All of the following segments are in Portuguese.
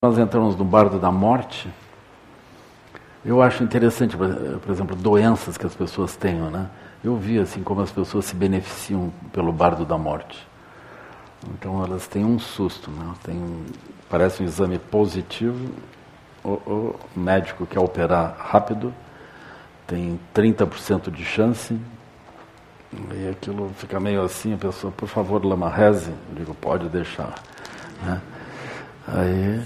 Nós entramos no bardo da morte. Eu acho interessante, por exemplo, doenças que as pessoas tenham, né? Eu vi assim como as pessoas se beneficiam pelo bardo da morte. Então elas têm um susto, né? Parece um exame positivo, o médico quer operar rápido, tem 30% de chance, e aquilo fica meio assim, a pessoa, por favor, lama, reze. Eu digo, pode deixar, né? Aí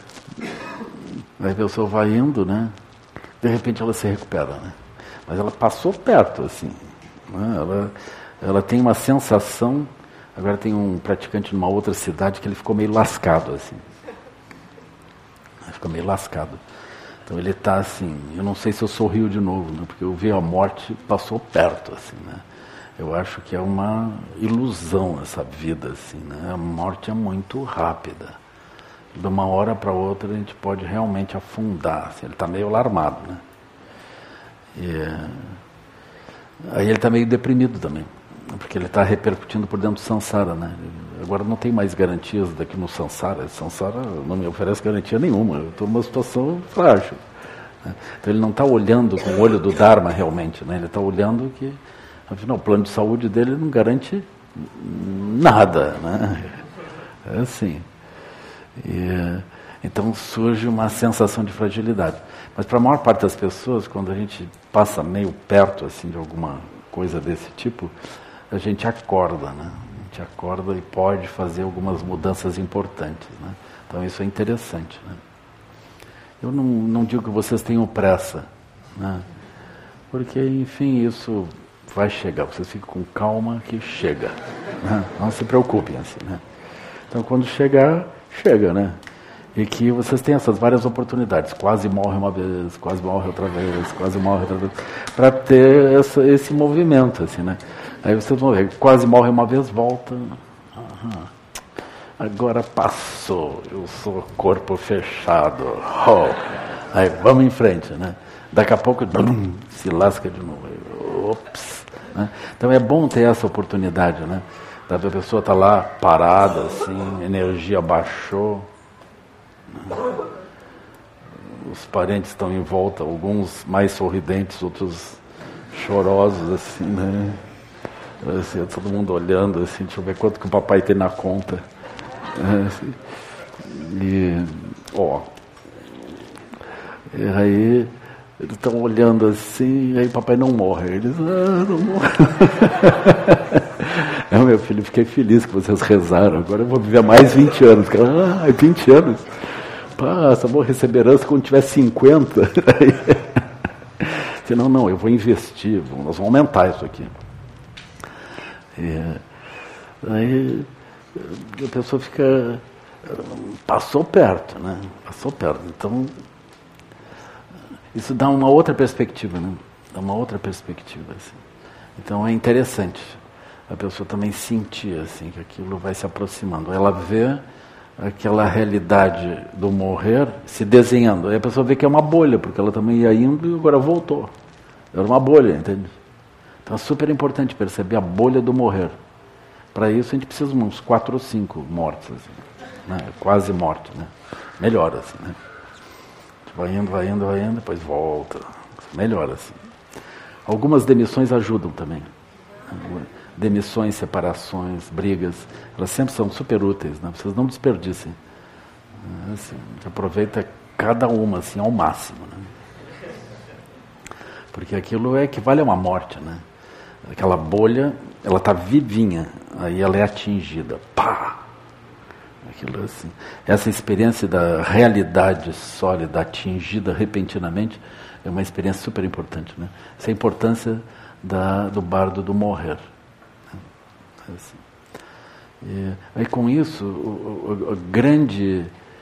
a pessoa vai indo, né? De repente ela se recupera, né? Mas ela passou perto, assim, né? Ela tem uma sensação. Agora tem um praticante numa outra cidade que ele ficou meio lascado, assim. Ele ficou meio lascado. Então ele está assim, eu não sei se eu sorrio de novo, né? Porque eu vi a morte, passou perto, assim, né? Eu acho que é uma ilusão essa vida, assim, né? A morte é muito rápida. De uma hora para outra a gente pode realmente afundar. Assim, ele está meio alarmado, né? Aí ele está meio deprimido também, porque ele está repercutindo por dentro do samsara, né? Agora não tem mais garantias daqui no samsara. O samsara não me oferece garantia nenhuma. Eu estou numa situação frágil, né? Então ele não está olhando com o olho do Dharma realmente, né? Ele está olhando que, afinal, o plano de saúde dele não garante nada, né? É assim. Então surge uma sensação de fragilidade. Mas para a maior parte das pessoas, quando a gente passa meio perto assim, de alguma coisa desse tipo, a gente acorda, né? A gente acorda e pode fazer algumas mudanças importantes, né? Então isso é interessante, né? Eu não digo que vocês tenham pressa, né? Porque, enfim, isso vai chegar. Vocês ficam com calma que chega, né? Não se preocupem assim, né? Então quando chegar, chega, né? E que vocês têm essas várias oportunidades. Quase morre uma vez, quase morre outra vez, quase morre outra vez. Para ter esse movimento, assim, né? Aí vocês vão ver, quase morre uma vez, volta. Agora passou, eu sou corpo fechado. Oh. Aí vamos em frente, né? Daqui a pouco, se lasca de novo. Ops, né? Então é bom ter essa oportunidade, né? A pessoa está lá parada, assim, energia baixou. Os parentes estão em volta, alguns mais sorridentes, outros chorosos, assim, né? Assim, todo mundo olhando, assim, deixa eu ver quanto que o papai tem na conta. Assim, e aí eles estão olhando assim, e aí o papai não morre. Eles, não morre. Meu filho, fiquei feliz que vocês rezaram. Agora eu vou viver mais 20 anos. 20 anos? Passa, vou receber herança quando tiver 50. Não, eu vou investir, nós vamos aumentar isso aqui. Aí a pessoa fica... Passou perto, né? Passou perto. Então, isso dá uma outra perspectiva, né? Dá uma outra perspectiva, assim. Então é interessante a pessoa também sentir assim, que aquilo vai se aproximando. Ela vê aquela realidade do morrer se desenhando. Aí a pessoa vê que é uma bolha, porque ela também ia indo e agora voltou. Era uma bolha, entende? Então é super importante perceber a bolha do morrer. Para isso a gente precisa de uns 4 ou 5 mortos, assim, né? Quase mortos, né? Melhora, assim, né? Vai indo, depois volta. Melhora, assim. Algumas demissões ajudam também. Demissões, separações, brigas, elas sempre são super úteis, né? Vocês não desperdicem. Assim, aproveita cada uma assim, ao máximo, né? Porque aquilo equivale a uma morte, né? Aquela bolha, ela está vivinha, aí ela é atingida. Pá! Aquilo assim. Essa experiência da realidade sólida atingida repentinamente é uma experiência super importante, né? Essa é a importância do bardo do morrer. Assim. Aí com isso, o grande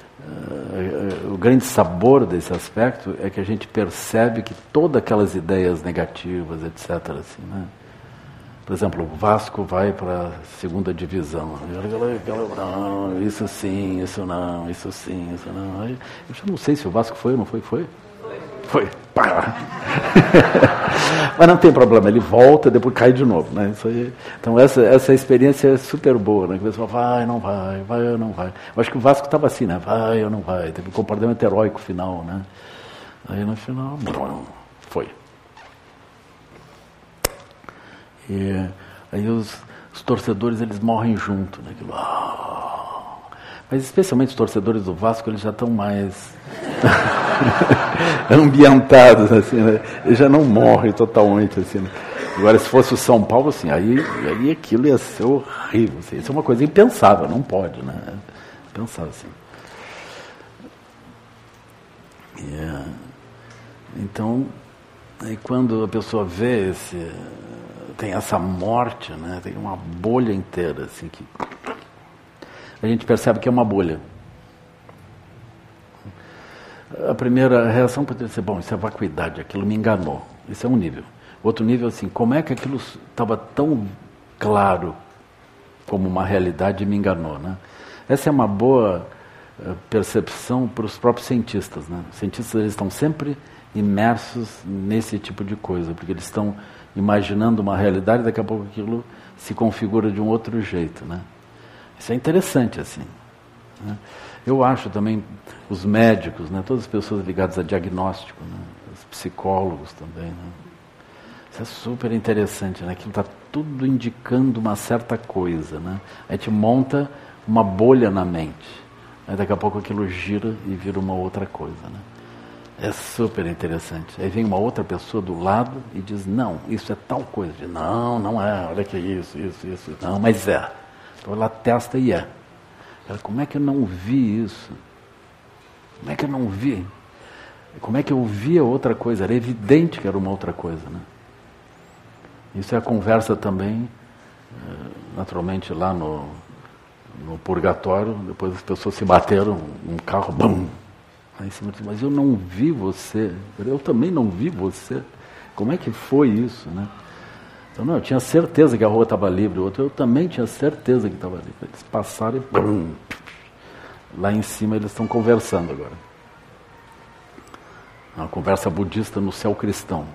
sabor desse aspecto é que a gente percebe que todas aquelas ideias negativas, etc., assim, né? Por exemplo, o Vasco vai para a 2ª divisão. Não, isso sim, isso não, isso sim, isso não. Aí, eu já não sei se o Vasco foi ou não foi. Foi? Foi. Pá. Mas não tem problema, ele volta, depois cai de novo, né? Isso aí, então essa experiência é super boa, né? Que o pessoal vai, não vai, vai ou não vai. Eu acho que o Vasco estava assim, né? Vai ou não vai. Teve um comportamento heróico final, né? Aí no final, foi. E aí os torcedores, eles morrem junto, né? Aquilo, mas especialmente os torcedores do Vasco, eles já estão mais ambientados, assim, né? Eles já não morrem totalmente, assim, né? Agora, se fosse o São Paulo, assim, aí aquilo ia ser horrível, assim. Isso é uma coisa impensável, não pode, né? Pensar assim. Então, aí quando a pessoa vê tem essa morte, né? Tem uma bolha inteira, assim, que a gente percebe que é uma bolha. A primeira reação pode ser, bom, isso é vacuidade, aquilo me enganou. Isso é um nível. Outro nível, assim, como é que aquilo estava tão claro como uma realidade e me enganou, né? Essa é uma boa percepção para os próprios cientistas, né? Os cientistas, eles estão sempre imersos nesse tipo de coisa, porque eles estão imaginando uma realidade e daqui a pouco aquilo se configura de um outro jeito, né? Isso é interessante, assim, né? Eu acho também os médicos, né, todas as pessoas ligadas a diagnóstico, né, os psicólogos também, né, isso é super interessante, né, aquilo está tudo indicando uma certa coisa, né, a gente monta uma bolha na mente, aí daqui a pouco aquilo gira e vira uma outra coisa, né. É super interessante. Aí vem uma outra pessoa do lado e diz, não, isso é tal coisa. Diz, não é, olha que isso. Não, mas é. Então ela testa e é. Ela, como é que eu não vi isso? Como é que eu não vi? Como é que eu via outra coisa? Era evidente que era uma outra coisa, né? Isso é a conversa também, naturalmente lá no purgatório, depois as pessoas se bateram num carro, bum! Aí em cima disse, mas eu não vi você, eu também não vi você. Como é que foi isso, né? Então, não, eu tinha certeza que a rua estava livre, o outro eu também tinha certeza que estava livre. Eles passaram e brum, lá em cima eles estão conversando agora. Uma conversa budista no céu cristão.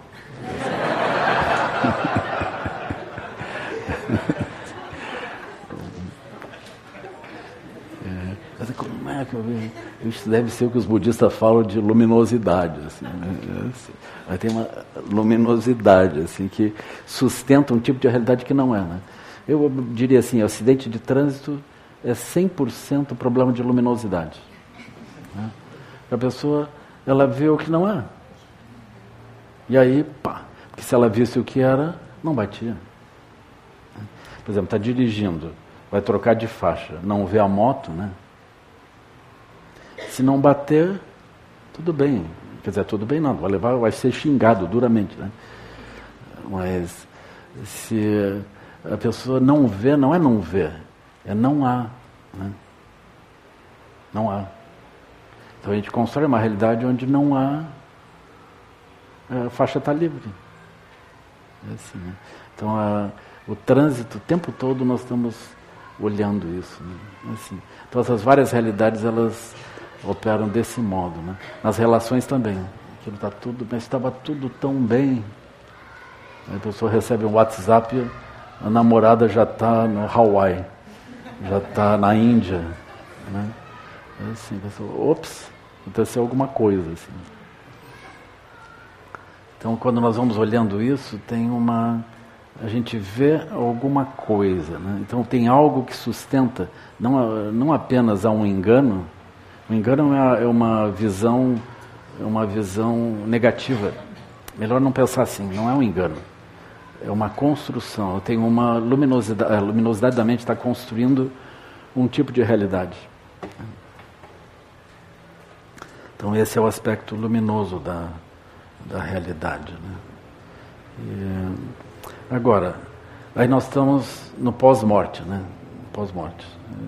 Mas como é que eu vi? Isso deve ser o que os budistas falam de luminosidade, assim, né? Mas tem uma luminosidade assim, que sustenta um tipo de realidade que não é, né? Eu diria assim, acidente de trânsito é 100% problema de luminosidade, né? A pessoa, ela vê o que não é. E aí, pá, porque se ela visse o que era, não batia. Por exemplo, está dirigindo, vai trocar de faixa, não vê a moto, né? Se não bater, tudo bem. Quer dizer, tudo bem não, vai ser xingado duramente, né? Mas se a pessoa não vê, não é não ver, é não há, né? Não há. Então a gente constrói uma realidade onde não há, a faixa está livre. É assim, né? Então o trânsito, o tempo todo nós estamos olhando isso, né? Assim, então essas várias realidades, elas operam desse modo, né? Nas relações também. Aquilo está tudo, mas estava tudo tão bem. Aí a pessoa recebe um WhatsApp, a namorada já está no Hawaii, já está na Índia, né? É assim, a pessoa, ops, aconteceu alguma coisa, assim. Então, quando nós vamos olhando isso, a gente vê alguma coisa, né? Então, tem algo que sustenta, não apenas há um engano. O engano é uma visão negativa. Melhor não pensar assim, não é um engano. É uma construção. Eu tenho uma luminosidade, a luminosidade da mente está construindo um tipo de realidade. Então esse é o aspecto luminoso da realidade, né? Agora, aí nós estamos no pós-morte, né? Pós-morte.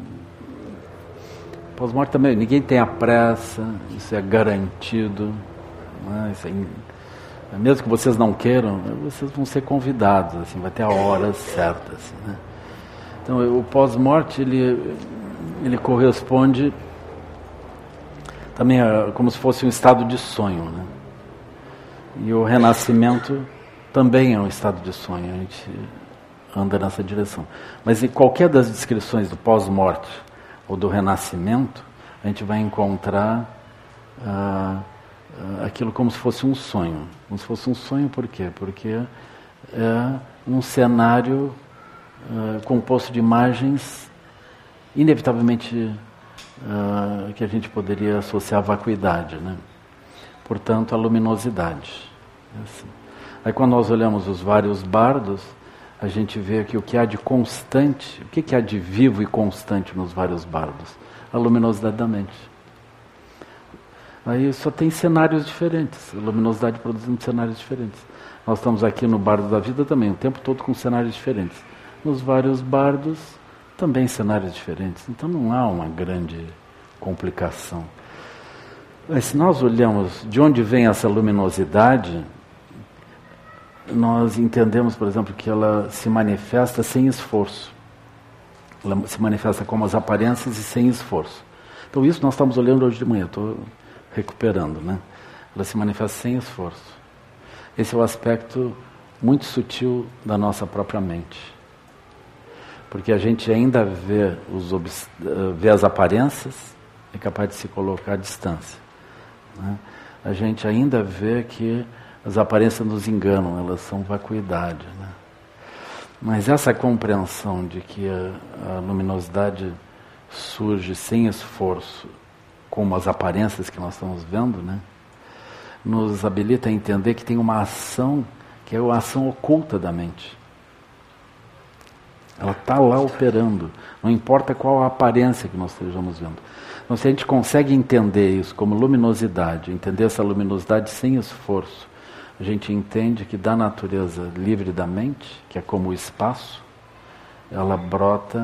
Pós-morte também, ninguém tem a pressa, isso é garantido, né? Isso é, mesmo que vocês não queiram, vocês vão ser convidados, assim, vai ter a hora certa, assim, né? Então o pós-morte ele corresponde também como se fosse um estado de sonho, né? E o renascimento também é um estado de sonho, a gente anda nessa direção. Mas em qualquer das descrições do pós-morte ou do renascimento, a gente vai encontrar aquilo como se fosse um sonho. Como se fosse um sonho, por quê? Porque é um cenário composto de imagens inevitavelmente que a gente poderia associar à vacuidade, né? Portanto, a luminosidade. Assim. Aí quando nós olhamos os vários bardos, a gente vê que o que há de constante, o que há de vivo e constante nos vários bardos? A luminosidade da mente. Aí só tem cenários diferentes, a luminosidade produzindo cenários diferentes. Nós estamos aqui no bardo da vida também, o tempo todo com cenários diferentes. Nos vários bardos, também cenários diferentes. Então não há uma grande complicação. Mas se nós olhamos de onde vem essa luminosidade, nós entendemos, por exemplo, que ela se manifesta sem esforço. Ela se manifesta como as aparências e sem esforço. Então isso nós estamos olhando hoje de manhã, estou recuperando, né? Ela se manifesta sem esforço. Esse é o aspecto muito sutil da nossa própria mente. Porque a gente ainda vê as aparências, é capaz de se colocar à distância. Né? A gente ainda vê que as aparências nos enganam, elas são vacuidade. Né? Mas essa compreensão de que a luminosidade surge sem esforço, como as aparências que nós estamos vendo, né? Nos habilita a entender que tem uma ação, que é a ação oculta da mente. Ela está lá operando, não importa qual a aparência que nós estejamos vendo. Então, se a gente consegue entender isso como luminosidade, entender essa luminosidade sem esforço, a gente entende que da natureza livre da mente, que é como o espaço, ela brota,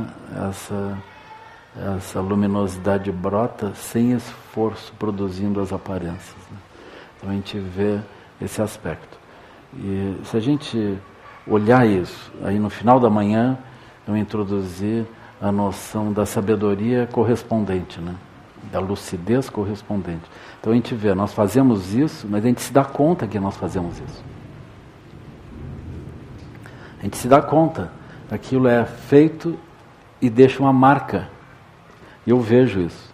essa luminosidade brota sem esforço, produzindo as aparências. Né? Então a gente vê esse aspecto. E se a gente olhar isso, aí no final da manhã eu introduzi a noção da sabedoria correspondente, né? Da lucidez correspondente. Então a gente vê, nós fazemos isso, mas a gente se dá conta que nós fazemos isso. A gente se dá conta, aquilo é feito e deixa uma marca. E eu vejo isso.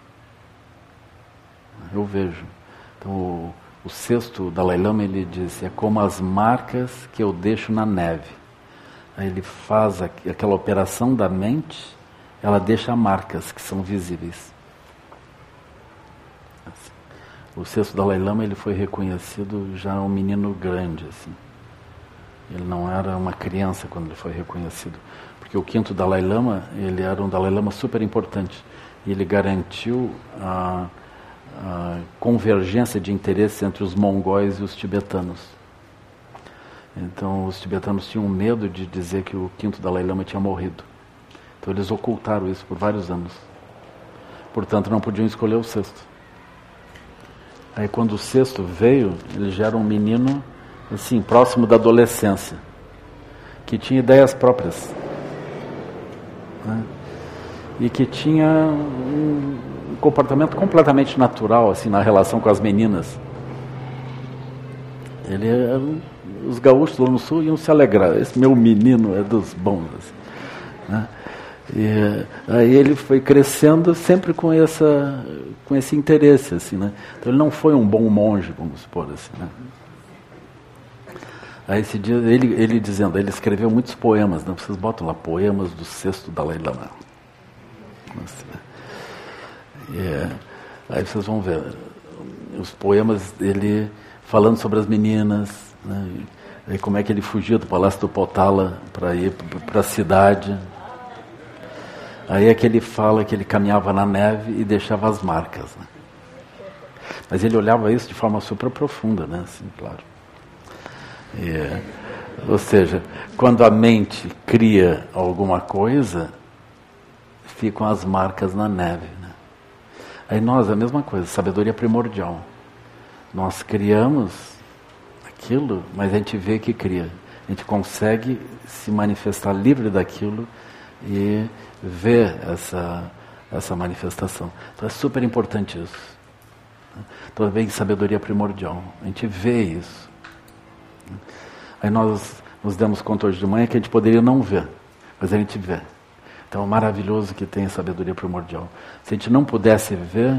Eu vejo. Então o sexto Dalai Lama, ele diz, é como as marcas que eu deixo na neve. Aí ele faz aquela operação da mente, ela deixa marcas que são visíveis. Assim. O sexto Dalai Lama, ele foi reconhecido já um menino grande, assim. Ele não era uma criança quando ele foi reconhecido, porque o quinto Dalai Lama, ele era um Dalai Lama super importante, e ele garantiu a convergência de interesses entre os mongóis e os tibetanos. Então os tibetanos tinham medo de dizer que o quinto Dalai Lama tinha morrido. Então eles ocultaram isso por vários anos. Portanto, não podiam escolher o sexto. Aí quando o sexto veio, ele já era um menino, assim, próximo da adolescência, que tinha ideias próprias, né? E que tinha um comportamento completamente natural, assim, na relação com as meninas. Ele era, os gaúchos lá no sul iam se alegrar. Esse meu menino é dos bons, assim, né? E aí ele foi crescendo sempre com esse interesse, assim, né? Então ele não foi um bom monge, vamos supor assim, né? Aí esse dia ele dizendo, ele escreveu muitos poemas, né? Vocês botam lá poemas do sexto Dalai Lama. Assim, né? Aí vocês vão ver os poemas dele falando sobre as meninas, né? E como é que ele fugia do Palácio do Potala para ir para a cidade. Aí é que ele fala que ele caminhava na neve e deixava as marcas, né? Mas ele olhava isso de forma super profunda, né? Assim, claro. Ou seja, quando a mente cria alguma coisa, ficam as marcas na neve, né? Aí nós, a mesma coisa, sabedoria primordial. Nós criamos aquilo, mas a gente vê que cria. A gente consegue se manifestar livre daquilo e ver essa manifestação. Então é super importante isso. Então vem sabedoria primordial. A gente vê isso. Aí nós nos demos conta hoje de manhã que a gente poderia não ver, mas a gente vê. Então é maravilhoso que tem a sabedoria primordial. Se a gente não pudesse ver,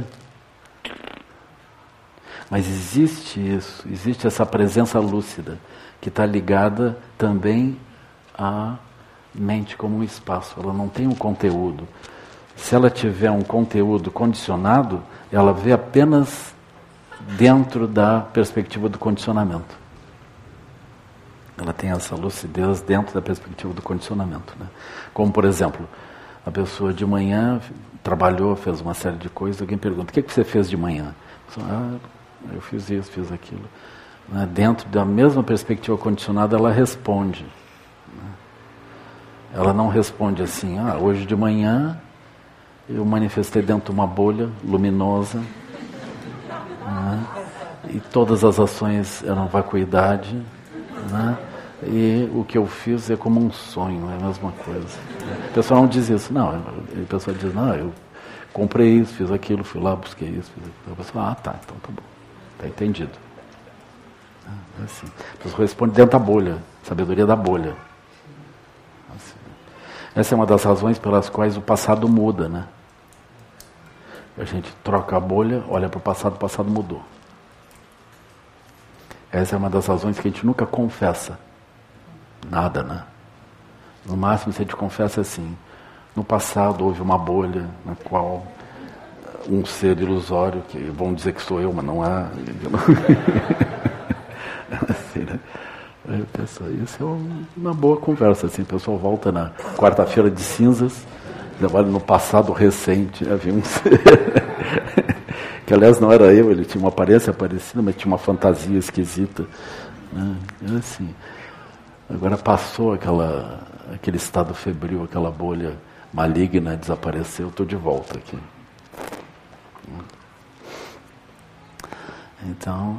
mas existe isso, existe essa presença lúcida, que está ligada também à mente como um espaço. Ela não tem um conteúdo. Se ela tiver um conteúdo condicionado, ela vê apenas dentro da perspectiva do condicionamento. Ela tem essa lucidez dentro da perspectiva do condicionamento, né? Como, por exemplo, a pessoa de manhã trabalhou, fez uma série de coisas, alguém pergunta, o que você fez de manhã? Eu fiz isso, fiz aquilo. Dentro da mesma perspectiva condicionada, ela responde. Ela não responde assim, hoje de manhã eu manifestei dentro de uma bolha luminosa, e todas as ações eram vacuidade, e o que eu fiz é como um sonho, é a mesma coisa. A pessoa não diz isso, não. A pessoa diz, eu comprei isso, fiz aquilo, fui lá, busquei isso. A pessoa, então tá bom, tá entendido. É assim. A pessoa responde dentro da bolha, sabedoria da bolha. Assim. Essa é uma das razões pelas quais o passado muda, né? A gente troca a bolha, olha para o passado mudou. Essa é uma das razões que a gente nunca confessa nada, né? No máximo, se a gente confessa assim, no passado houve uma bolha na qual um ser ilusório, que vão dizer que sou eu, mas não é. Assim, né? Isso é uma boa conversa, assim, o pessoal volta na quarta-feira de cinzas, olha no passado recente, havia um ser que aliás não era eu, ele tinha uma aparência parecida, mas tinha uma fantasia esquisita, né? Assim, agora passou aquele estado febril, aquela bolha maligna, desapareceu, estou de volta aqui. Então,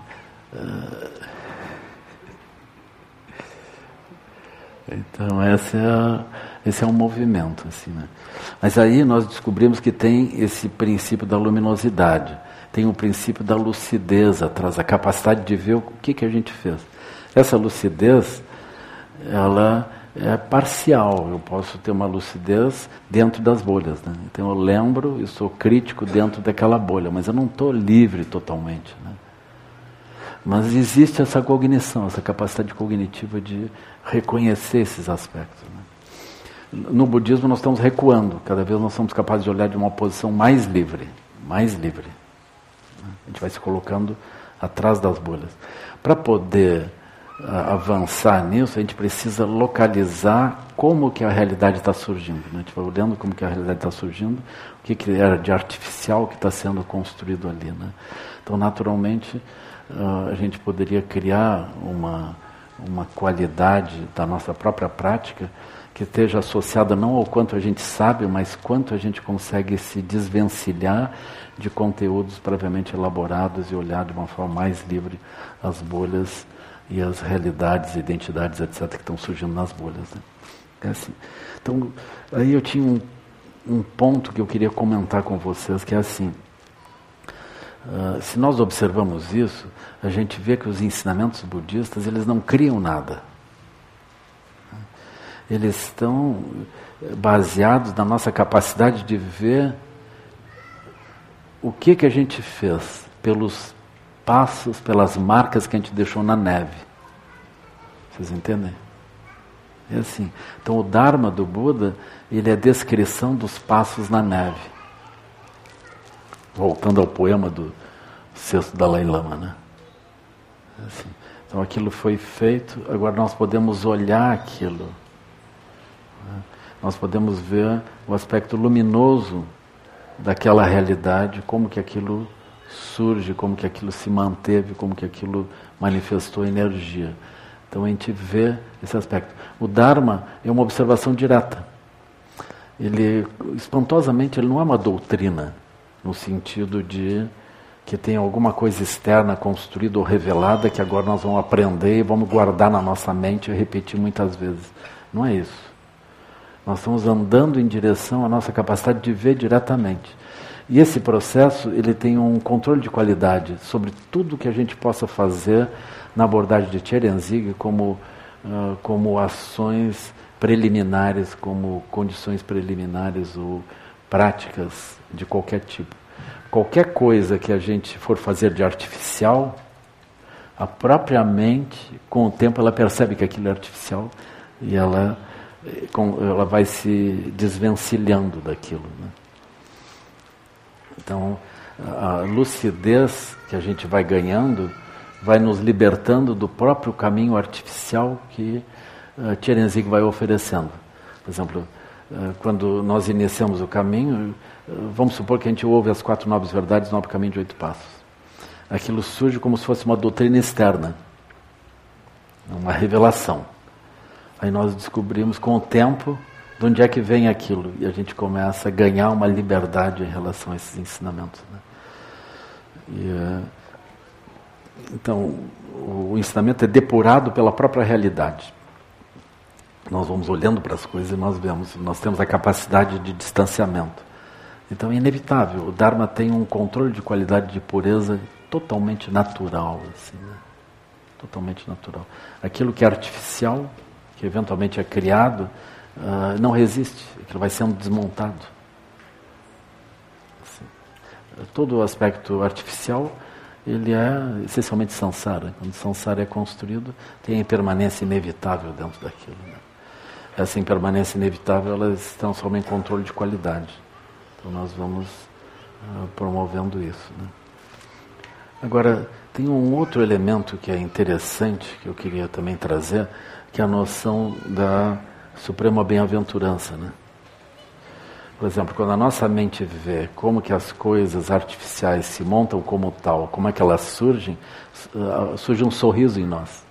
esse é um movimento, assim, né? Mas aí nós descobrimos que tem esse princípio da luminosidade, tem o princípio da lucidez atrás, a capacidade de ver o que a gente fez. Essa lucidez, ela é parcial, eu posso ter uma lucidez dentro das bolhas, né? Então eu lembro e sou crítico dentro daquela bolha, mas eu não estou livre totalmente, né? Mas existe essa cognição, essa capacidade cognitiva de reconhecer esses aspectos, né? No budismo nós estamos recuando, cada vez nós somos capazes de olhar de uma posição mais livre, mais livre. A gente vai se colocando atrás das bolhas. Para poder avançar nisso, a gente precisa localizar como que a realidade está surgindo, né? A gente vai olhando como que a realidade está surgindo, o que era de artificial que está sendo construído ali, né? Então, naturalmente, a gente poderia criar uma qualidade da nossa própria prática que esteja associada não ao quanto a gente sabe, mas quanto a gente consegue se desvencilhar de conteúdos previamente elaborados e olhar de uma forma mais livre as bolhas e as realidades, identidades, etc., que estão surgindo nas bolhas, né? É assim. Então, aí eu tinha um ponto que eu queria comentar com vocês, que é assim, se nós observamos isso, a gente vê que os ensinamentos budistas, eles não criam nada. Eles estão baseados na nossa capacidade de ver o que a gente fez pelos passos, pelas marcas que a gente deixou na neve. Vocês entendem? É assim. Então o Dharma do Buda, ele é a descrição dos passos na neve. Voltando ao poema do sexto Dalai Lama, né? É assim. Então aquilo foi feito, agora nós podemos olhar aquilo. Nós podemos ver o aspecto luminoso daquela realidade, como que aquilo surge, como que aquilo se manteve, como que aquilo manifestou energia. Então a gente vê esse aspecto. O Dharma é uma observação direta. Ele, espantosamente, ele não é uma doutrina, no sentido de que tem alguma coisa externa construída ou revelada que agora nós vamos aprender e vamos guardar na nossa mente e repetir muitas vezes. Não é isso. Nós estamos andando em direção à nossa capacidade de ver diretamente. E esse processo, ele tem um controle de qualidade sobre tudo que a gente possa fazer na abordagem de Tjerenzig como como ações preliminares, como condições preliminares ou práticas de qualquer tipo. Qualquer coisa que a gente for fazer de artificial, a própria mente, com o tempo, ela percebe que aquilo é artificial e ela vai se desvencilhando daquilo, né? Então, a lucidez que a gente vai ganhando vai nos libertando do próprio caminho artificial que Tcherenzing vai oferecendo. Por exemplo, quando nós iniciamos o caminho, vamos supor que a gente ouve as 4 nobres verdades, 9 caminhos de 8 passos. Aquilo surge como se fosse uma doutrina externa, uma revelação. Aí nós descobrimos com o tempo de onde é que vem aquilo, e a gente começa a ganhar uma liberdade em relação a esses ensinamentos, né? Então, o ensinamento é depurado pela própria realidade. Nós vamos olhando para as coisas e nós temos a capacidade de distanciamento. Então é inevitável. O Dharma tem um controle de qualidade de pureza totalmente natural, assim, né? Totalmente natural. Aquilo que é artificial, que eventualmente é criado, não resiste. Aquilo vai sendo desmontado. Assim. Todo o aspecto artificial, ele é essencialmente samsara. Quando samsara é construído, tem a impermanência inevitável dentro daquilo, né? Essa impermanência inevitável, ela se transforma em controle de qualidade. Então nós vamos promovendo isso, né? Agora, tem um outro elemento que é interessante, que eu queria também trazer, que é a noção da suprema bem-aventurança, né? Por exemplo, quando a nossa mente vê como que as coisas artificiais se montam como tal, como é que elas surgem, surge um sorriso em nós.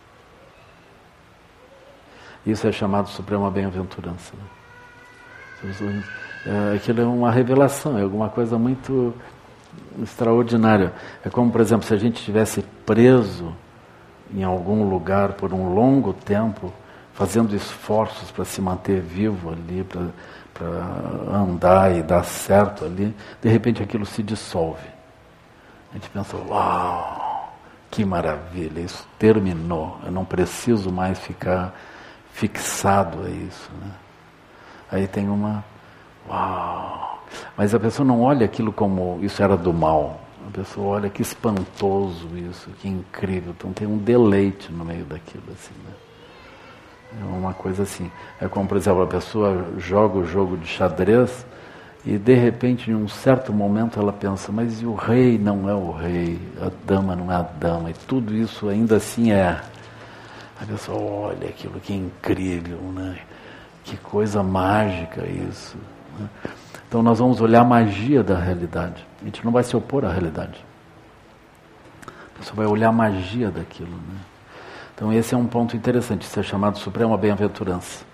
Isso é chamado suprema bem-aventurança, né? Aquilo é uma revelação, é alguma coisa muito extraordinária. É como, por exemplo, se a gente estivesse preso em algum lugar por um longo tempo, fazendo esforços para se manter vivo ali, para andar e dar certo ali, de repente aquilo se dissolve. A gente pensa, uau, que maravilha, isso terminou, eu não preciso mais ficar fixado a isso, né? Aí tem uau! Mas a pessoa não olha aquilo como isso era do mal. A pessoa olha que espantoso isso, que incrível. Então tem um deleite no meio daquilo, assim, né? É uma coisa assim. É como, por exemplo, a pessoa joga o jogo de xadrez e de repente, em um certo momento, ela pensa, mas e o rei não é o rei, a dama não é a dama, e tudo isso ainda assim é. A pessoa olha aquilo, que incrível, né? Que coisa mágica isso, né? Então nós vamos olhar a magia da realidade. A gente não vai se opor à realidade. A pessoa vai olhar a magia daquilo, né? Então esse é um ponto interessante, isso é chamado suprema bem-aventurança.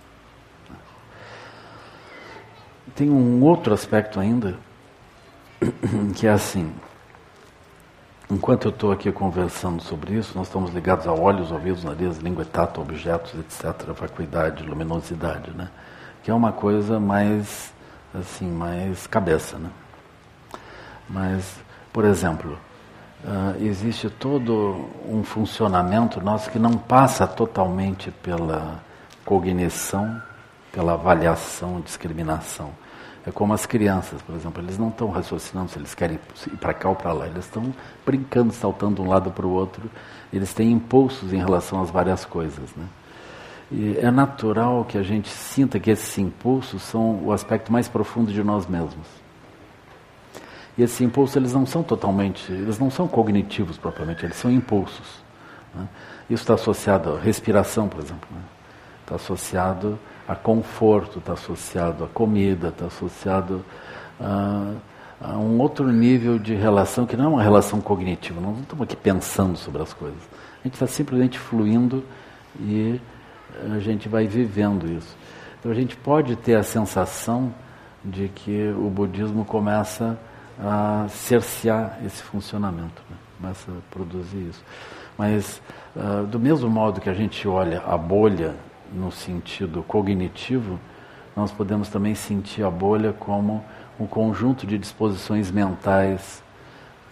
Tem um outro aspecto ainda, que é assim. Enquanto eu estou aqui conversando sobre isso, nós estamos ligados a olhos, ouvidos, nariz, língua, tato, objetos, etc., vacuidade, luminosidade, né? Que é uma coisa mais, assim, mais cabeça, né? Mas, por exemplo, existe todo um funcionamento nosso que não passa totalmente pela cognição, pela avaliação, discriminação. É como as crianças, por exemplo, eles não estão raciocinando se eles querem ir para cá ou para lá, eles estão brincando, saltando de um lado para o outro, eles têm impulsos em relação às várias coisas, né? E é natural que a gente sinta que esses impulsos são o aspecto mais profundo de nós mesmos. E esses impulsos, eles não são cognitivos propriamente, eles são impulsos, né? Isso está associado à respiração, por exemplo, né? Está associado a conforto, está associado a comida, está associado a um outro nível de relação que não é uma relação cognitiva, nós não estamos aqui pensando sobre as coisas. A gente está simplesmente fluindo e a gente vai vivendo isso. Então a gente pode ter a sensação de que o budismo começa a cercear esse funcionamento, né? Começa a produzir isso. Mas do mesmo modo que a gente olha a bolha no sentido cognitivo, nós podemos também sentir a bolha como um conjunto de disposições mentais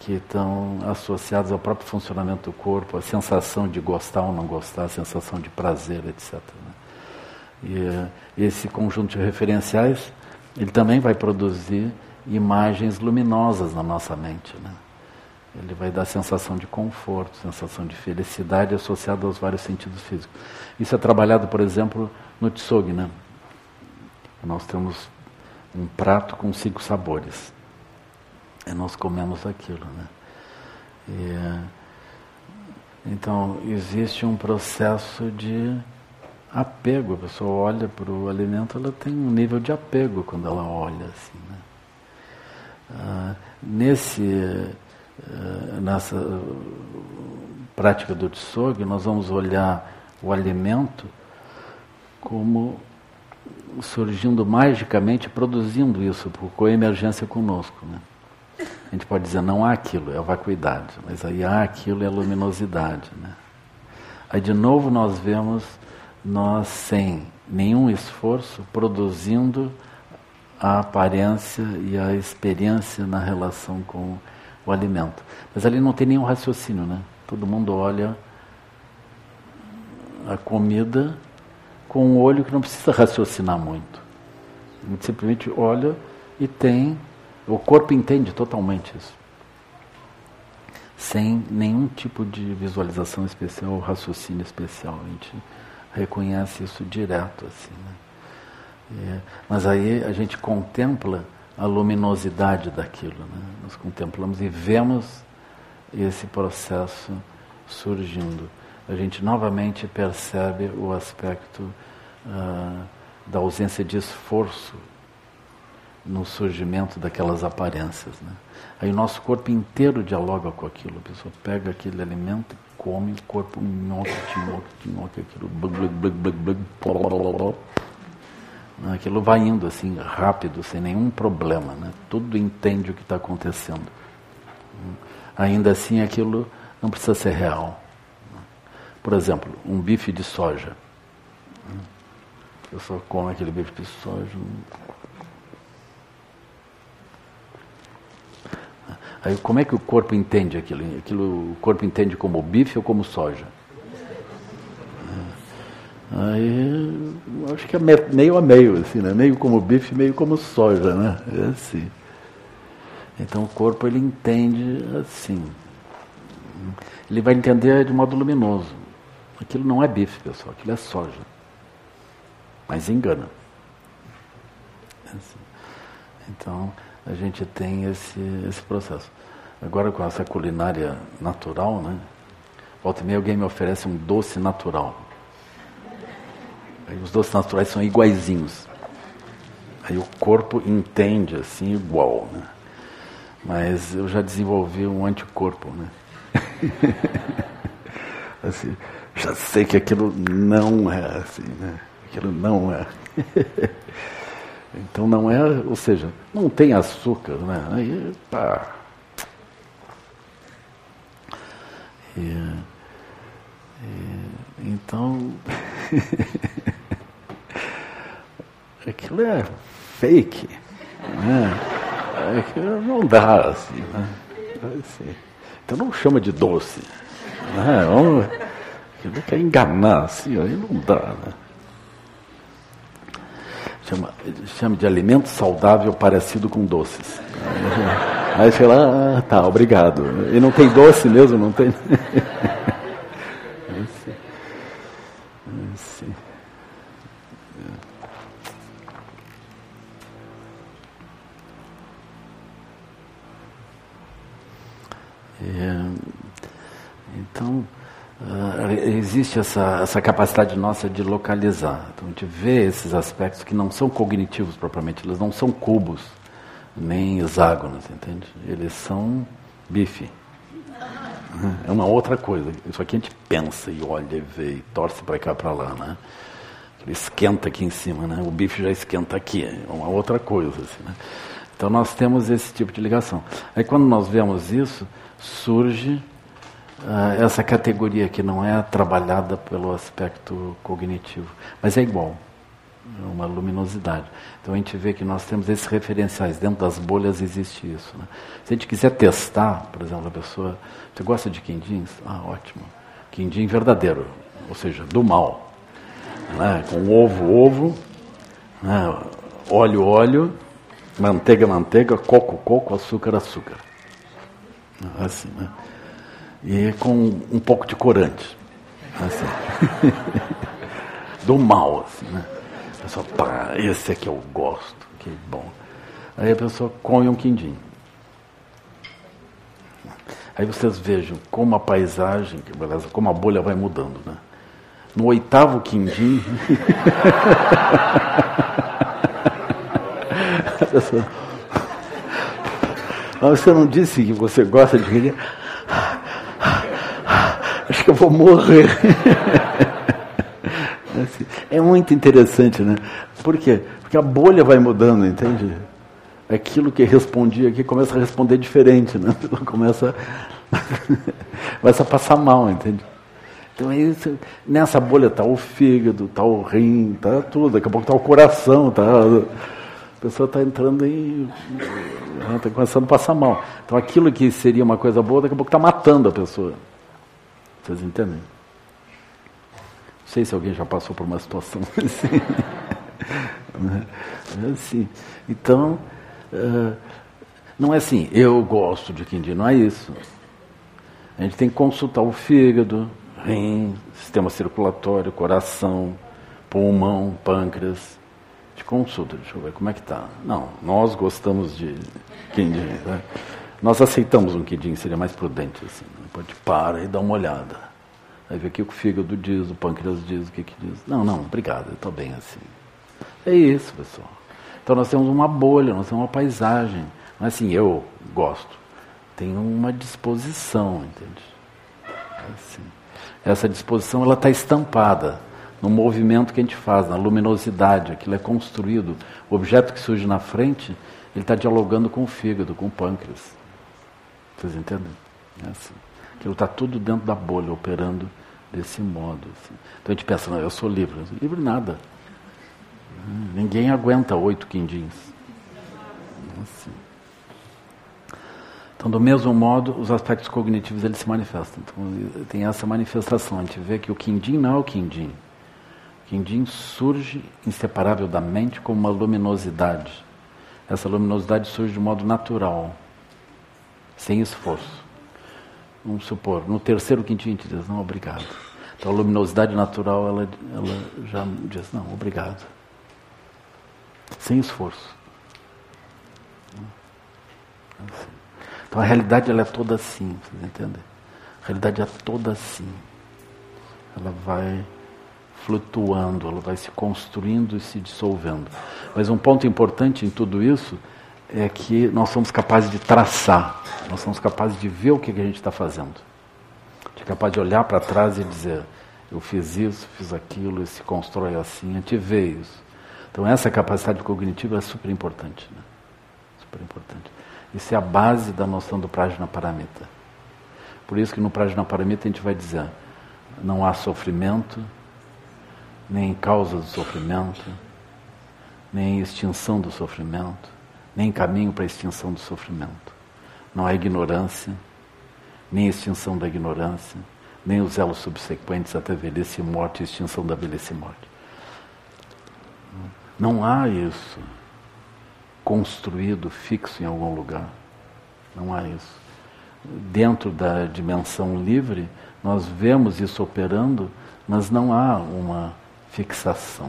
que estão associados ao próprio funcionamento do corpo, a sensação de gostar ou não gostar, a sensação de prazer, etc. Né? E esse conjunto de referenciais, ele também vai produzir imagens luminosas na nossa mente, né? Ele vai dar sensação de conforto, sensação de felicidade associada aos vários sentidos físicos. Isso é trabalhado, por exemplo, no Tsugi, né? Nós temos um prato com 5 sabores. E nós comemos aquilo, né? Então, existe um processo de apego. A pessoa olha para o alimento, ela tem um nível de apego quando ela olha assim, né? Nessa prática do Tsugi, nós vamos olhar o alimento como surgindo magicamente, produzindo isso por coemergência conosco, né? A gente pode dizer, não há aquilo, é a vacuidade, mas aí há aquilo, é a luminosidade, né? Aí de novo nós vemos nós sem nenhum esforço produzindo a aparência e a experiência na relação com o alimento. Mas ali não tem nenhum raciocínio, né? Todo mundo olha a comida com um olho que não precisa raciocinar muito. A gente simplesmente olha e tem... O corpo entende totalmente isso. Sem nenhum tipo de visualização especial ou raciocínio especial. A gente reconhece isso direto, assim, né? Mas aí a gente contempla a luminosidade daquilo, né? Nós contemplamos e vemos esse processo surgindo. A gente novamente percebe o aspecto da ausência de esforço no surgimento daquelas aparências, né? Aí o nosso corpo inteiro dialoga com aquilo. A pessoa pega aquele alimento, come, o corpo nhoque, aquilo, aquilo vai indo assim, rápido, sem nenhum problema, né? Tudo entende o que está acontecendo. Ainda assim, aquilo não precisa ser real. Por exemplo, um bife de soja. A pessoa come aquele bife de soja. Aí como é que o corpo entende aquilo? O corpo entende como bife ou como soja? Aí acho que é meio a meio, assim, né? Meio como bife, meio como soja, né? É assim. Então o corpo ele entende assim. Ele vai entender de modo luminoso. Aquilo não é bife, pessoal, aquilo é soja. Mas engana. É assim. Então a gente tem esse processo. Agora com essa culinária natural, né? Volta e meia alguém me oferece um doce natural. Aí os doces naturais são iguaizinhos. Aí o corpo entende assim igual, né? Mas eu já desenvolvi um anticorpo, né? Assim, já sei que aquilo não é assim, né? Aquilo não é. Então não é, ou seja, não tem açúcar, né? Aí, pá. Então, aquilo é fake, né? Aquilo não dá assim, né? Assim. Então não chama de doce, né? Aquilo quer enganar, assim, aí não dá, né? Chama de alimento saudável parecido com doces. Aí você fala, tá, obrigado. E não tem doce mesmo, não tem? Sim. Então, existe essa capacidade nossa de localizar. Então, a gente vê esses aspectos que não são cognitivos propriamente, eles não são cubos, nem hexágonos, entende? Eles são bife. É uma outra coisa. Isso aqui a gente pensa e olha e vê e torce para cá para lá, né? Ele esquenta aqui em cima, né? O bife já esquenta aqui, é uma outra coisa, assim, né? Então nós temos esse tipo de ligação. Aí quando nós vemos isso, surge essa categoria que não é trabalhada pelo aspecto cognitivo, mas é igual. uma luminosidade. Então a gente vê que nós temos esses referenciais, dentro das bolhas existe isso. Né? Se a gente quiser testar, por exemplo, a pessoa, você gosta de quindins? Ah, ótimo. Quindim verdadeiro, ou seja, do mal. Né? Com ovo, né? Óleo, manteiga, coco, açúcar. Assim, né? E com um pouco de corante. Assim. Do mal, assim, né? A pessoa, pá, esse aqui eu gosto, que bom. Aí a pessoa come um quindim. Aí vocês vejam como a paisagem, como a bolha vai mudando, né? No 8º quindim, a pessoa, mas você não disse que você gosta de quindim? Acho que eu vou morrer. É muito interessante, né? Por quê? Porque a bolha vai mudando, entende? Aquilo que respondia aqui começa a responder diferente, né? Começa a passar mal, entende? Então é isso. Nessa bolha está o fígado, está o rim, está tudo. Daqui a pouco está o coração, a pessoa está entrando está começando a passar mal. Então aquilo que seria uma coisa boa, daqui a pouco está matando a pessoa. Vocês entendem? Não sei se alguém já passou por uma situação assim. Assim. Então, não é assim, eu gosto de quindim, não é isso. A gente tem que consultar o fígado, rim, sistema circulatório, coração, pulmão, pâncreas. A gente consulta, deixa eu ver como é que está. Não, nós gostamos de quindim. Né? Nós aceitamos um quindim, seria mais prudente. Assim. Pode parar e dar uma olhada. Aí vê o que o fígado diz, o pâncreas diz, o que diz. Não, obrigado, eu estou bem assim. É isso, pessoal. Então nós temos uma bolha, nós temos uma paisagem. Não é assim, eu gosto. Tem uma disposição, entende? Assim. Essa disposição ela está estampada no movimento que a gente faz, na luminosidade, aquilo é construído. O objeto que surge na frente, ele está dialogando com o fígado, com o pâncreas. Vocês entendem? É assim. Aquilo está tudo dentro da bolha, operando desse modo. Assim. Então a gente pensa, não, eu sou livre. Livre nada. Ninguém aguenta 8 quindins. Assim. Então, do mesmo modo, os aspectos cognitivos eles se manifestam. Então, tem essa manifestação. A gente vê que o quindim não é o quindim. O quindim surge inseparável da mente como uma luminosidade. Essa luminosidade surge de modo natural, sem esforço. Vamos supor, no 3º quindim a gente diz, não, obrigado. Então a luminosidade natural, ela já diz, não, obrigado. Sem esforço. Assim. Então a realidade ela é toda assim, vocês entendem? A realidade é toda assim. Ela vai flutuando, ela vai se construindo e se dissolvendo. Mas um ponto importante em tudo isso é que nós somos capazes de traçar, nós somos capazes de ver o que a gente está fazendo. A gente é capaz de olhar para trás e dizer, eu fiz isso, fiz aquilo, e se constrói assim, a gente vê isso. Então essa capacidade cognitiva é super importante. Né? Super importante. Isso é a base da noção do Prajnaparamita. Por isso que no Prajnaparamita a gente vai dizer, não há sofrimento, nem causa do sofrimento, nem extinção do sofrimento, nem caminho para a extinção do sofrimento. Não há ignorância, nem extinção da ignorância, nem os elos subsequentes até velhice e morte e extinção da velhice e morte. Não há isso construído, fixo em algum lugar. Não há isso. Dentro da dimensão livre, nós vemos isso operando, mas não há uma fixação.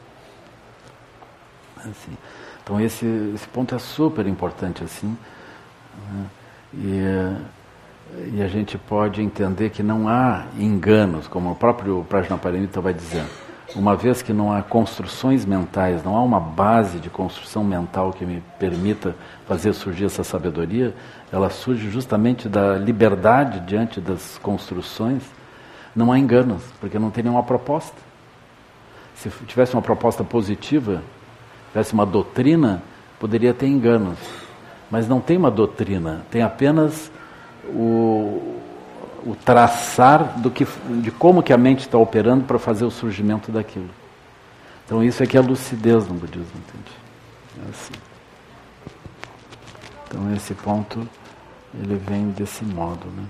Assim. Então esse ponto é super importante assim, né? E a gente pode entender que não há enganos, como o próprio Prajnaparamita vai dizer. Uma vez que não há construções mentais, não há uma base de construção mental que me permita fazer surgir essa sabedoria, ela surge justamente da liberdade diante das construções. Não há enganos, porque não tem nenhuma proposta. Se tivesse uma proposta positiva, tivesse uma doutrina, poderia ter enganos. Mas não tem uma doutrina, tem apenas o traçar de como que a mente está operando para fazer o surgimento daquilo. Então isso aqui é a lucidez no budismo, entende? É assim. Então esse ponto, ele vem desse modo, né?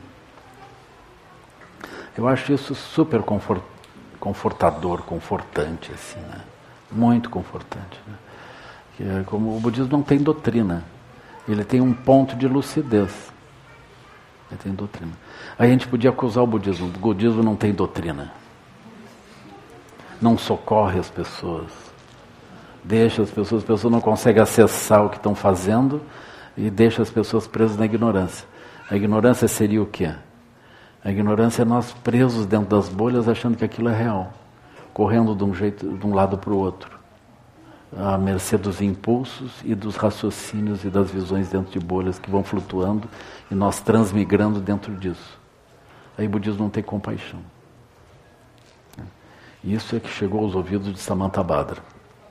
Eu acho isso super confortador, confortante, assim, né? Muito confortante, né? Que é como o budismo não tem doutrina, ele tem um ponto de lucidez. Ele tem doutrina. A gente podia acusar o budismo não tem doutrina. Não socorre as pessoas. Deixa as pessoas não conseguem acessar o que estão fazendo e deixa as pessoas presas na ignorância. A ignorância seria o quê? A ignorância é nós presos dentro das bolhas achando que aquilo é real, correndo de um lado para o outro, à mercê dos impulsos e dos raciocínios e das visões dentro de bolhas que vão flutuando e nós transmigrando dentro disso. Aí o budismo não tem compaixão. Isso é que chegou aos ouvidos de Samantabhadra.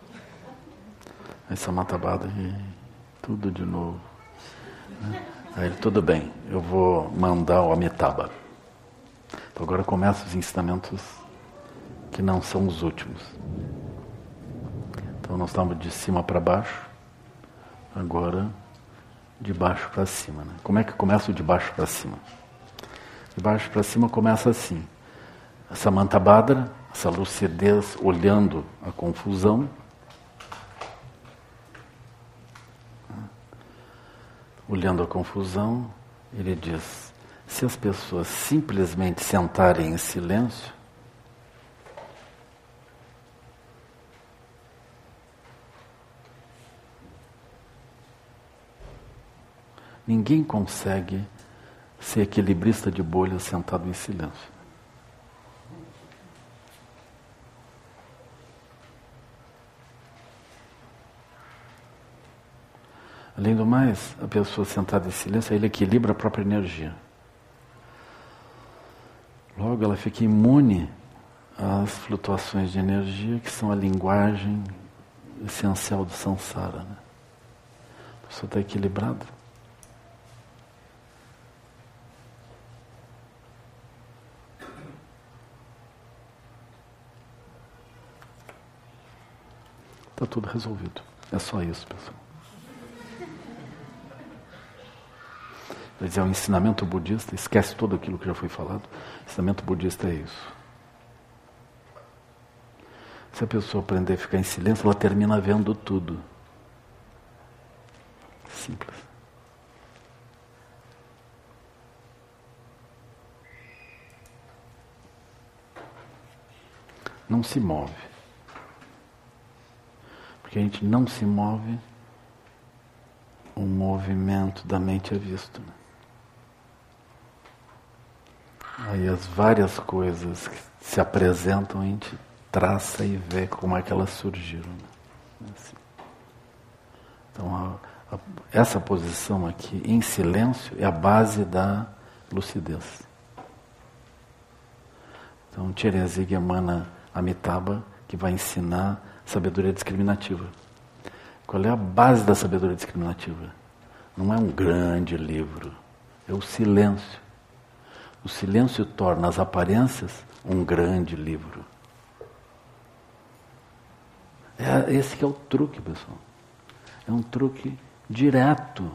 Aí Samantabhadra, tudo de novo. Aí ele, tudo bem, eu vou mandar o Amitabha. Então agora começam os ensinamentos que não são os últimos. Então nós estamos de cima para baixo, agora de baixo para cima, né? Como é que começa o de baixo para cima? De baixo para cima começa assim. Samantabhadra, essa lucidez olhando a confusão. Olhando a confusão, ele diz, se as pessoas simplesmente sentarem em silêncio, ninguém consegue ser equilibrista de bolha sentado em silêncio. Além do mais, a pessoa sentada em silêncio, ele equilibra a própria energia. Logo, ela fica imune às flutuações de energia, que são a linguagem essencial do samsara, né? A pessoa está equilibrada. Está tudo resolvido. É só isso, pessoal. Quer dizer, o ensinamento budista, esquece tudo aquilo que já foi falado, o ensinamento budista é isso. Se a pessoa aprender a ficar em silêncio, ela termina vendo tudo. Simples. Não se move. Porque a gente não se move, o movimento da mente é visto, né? Aí as várias coisas que se apresentam, a gente traça e vê como é que elas surgiram. Né? Assim. Então, essa posição aqui, em silêncio, é a base da lucidez. Então, Tcherenzig emana Amitabha, que vai ensinar sabedoria discriminativa. Qual é a base da sabedoria discriminativa? Não é um grande livro, é o silêncio. O silêncio torna as aparências um grande livro. Esse que é o truque, pessoal. É um truque direto.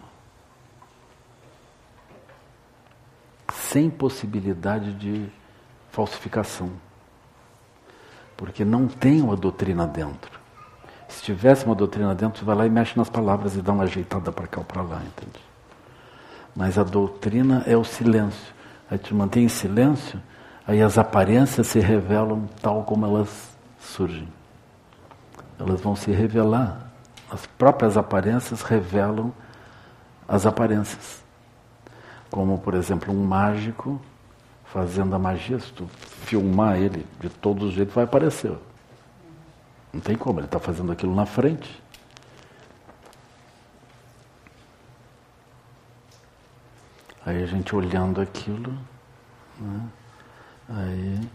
Sem possibilidade de falsificação. Porque não tem uma doutrina dentro. Se tivesse uma doutrina dentro, você vai lá e mexe nas palavras e dá uma ajeitada para cá ou para lá, entende? Mas a doutrina é o silêncio. Aí te mantém em silêncio, aí as aparências se revelam tal como elas surgem. Elas vão se revelar. As próprias aparências revelam as aparências. Como, por exemplo, um mágico fazendo a magia, se tu filmar ele de todos os jeitos, vai aparecer. Não tem como, ele está fazendo aquilo na frente. Aí a gente olhando aquilo, né? Aí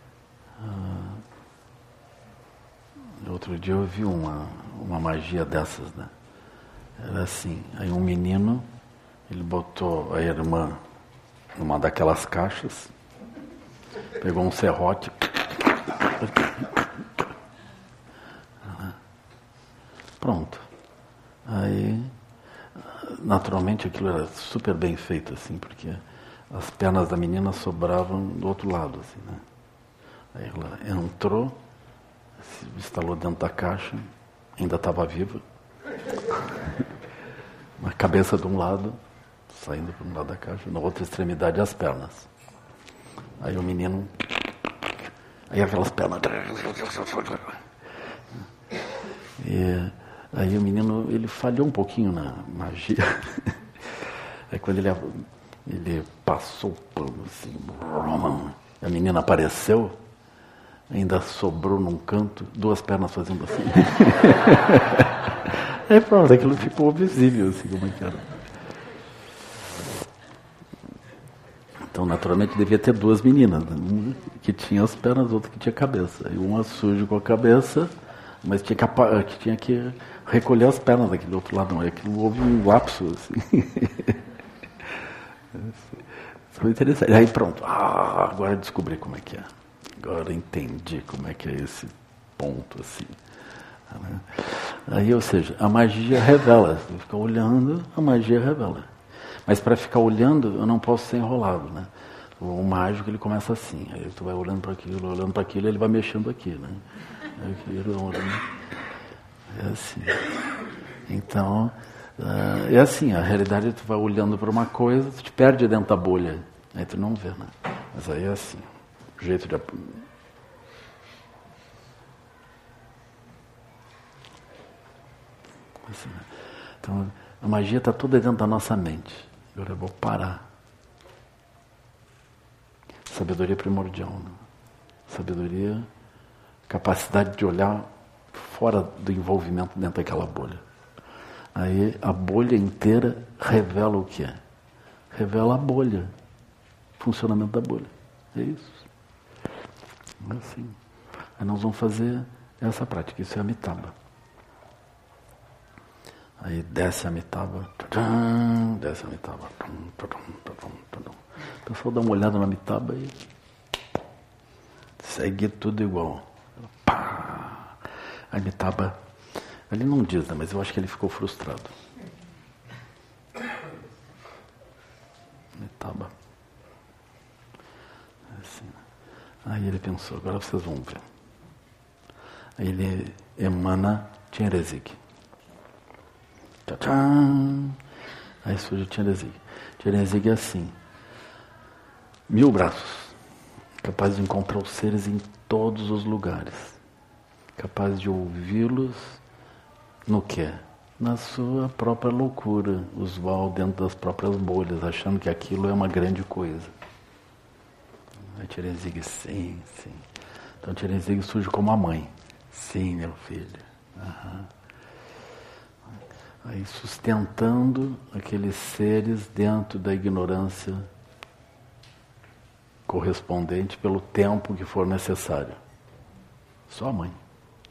outro dia eu vi uma magia dessas, né? Era assim, aí um menino, ele botou a irmã numa daquelas caixas, pegou um serrote, pronto. Aí, naturalmente, aquilo era super bem feito, assim, porque as pernas da menina sobravam do outro lado, assim, né? Aí ela entrou, se instalou dentro da caixa, ainda estava viva, a cabeça de um lado, saindo para um lado da caixa, na outra extremidade as pernas. Aí o menino, aí aquelas pernas, e aí o menino, ele falhou um pouquinho na magia. Aí quando ele passou o pano assim, a menina apareceu, ainda sobrou num canto, 2 pernas fazendo assim. Aí pronto, aquilo ficou visível, assim, como é que era. Então, naturalmente, devia ter 2 meninas, né? Uma que tinha as pernas, outra que tinha a cabeça. E uma suja com a cabeça, mas tinha que recolher as pernas daquele outro lado. Não, aquilo houve um lapso, assim. Foi interessante. Aí pronto, agora descobri como é que é. Agora entendi como é que é esse ponto, assim. Aí, ou seja, a magia revela. Você fica olhando, a magia revela. Mas para ficar olhando, eu não posso ser enrolado, né? O mágico, ele começa assim. Aí tu vai olhando para aquilo, ele vai mexendo aqui, né? É assim. Então, é assim, a realidade, tu vai olhando para uma coisa, tu te perde dentro da bolha. Aí tu não vê, né? Mas aí é assim, o jeito de... Assim, né? Então, a magia está toda dentro da nossa mente. Agora eu vou parar. Sabedoria primordial, né? Sabedoria, capacidade de olhar fora do envolvimento dentro daquela bolha. Aí a bolha inteira revela o que é. Revela a bolha. Funcionamento da bolha. É isso. Assim. Aí nós vamos fazer essa prática. Isso é a Amitabha. Aí desce a Amitabha. Desce a Amitabha. O pessoal dá uma olhada na Amitabha e segue tudo igual. Pá! A Amitabha, ele não diz, né, mas eu acho que ele ficou frustrado. Amitabha. Assim. Aí ele pensou, agora vocês vão ver. Aí ele emana Chenrezig. Tchau. Aí surge Chenrezig. Chenrezig é assim. 1000 braços. Capaz de encontrar os seres em todos os lugares. Capaz de ouvi-los no quê? Na sua própria loucura, usual dentro das próprias bolhas, achando que aquilo é uma grande coisa. A Chenrezig, sim. Então Chenrezig surge como a mãe. Sim, meu filho. Aham. Aí sustentando aqueles seres dentro da ignorância correspondente pelo tempo que for necessário. Só a mãe.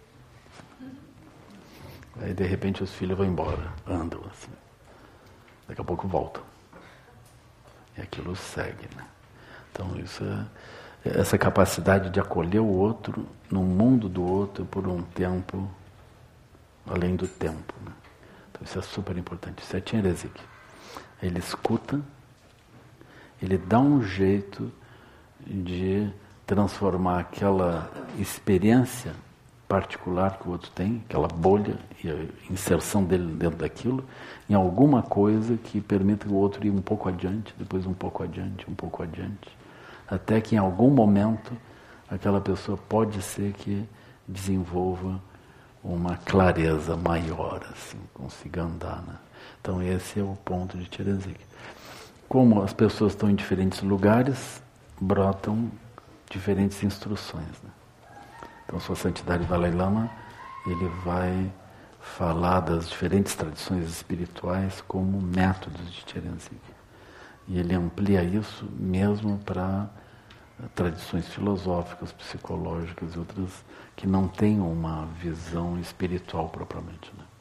Aí de repente os filhos vão embora, andam assim. Daqui a pouco voltam. E aquilo segue, né? Então isso é essa capacidade de acolher o outro no mundo do outro por um tempo além do tempo, né? Então isso é super importante. Isso é Chenrezig. Ele escuta, ele dá um jeito de transformar aquela experiência particular que o outro tem, aquela bolha e a inserção dele dentro daquilo, em alguma coisa que permita o outro ir um pouco adiante, depois um pouco adiante, até que em algum momento aquela pessoa pode ser que desenvolva uma clareza maior, assim, consiga andar, né? Então esse é o ponto de Chenrezig. Como as pessoas estão em diferentes lugares, brotam diferentes instruções, né? Então, Sua Santidade Dalai Lama, ele vai falar das diferentes tradições espirituais como métodos de Chenrezig. E ele amplia isso mesmo para tradições filosóficas, psicológicas e outras que não têm uma visão espiritual propriamente, né?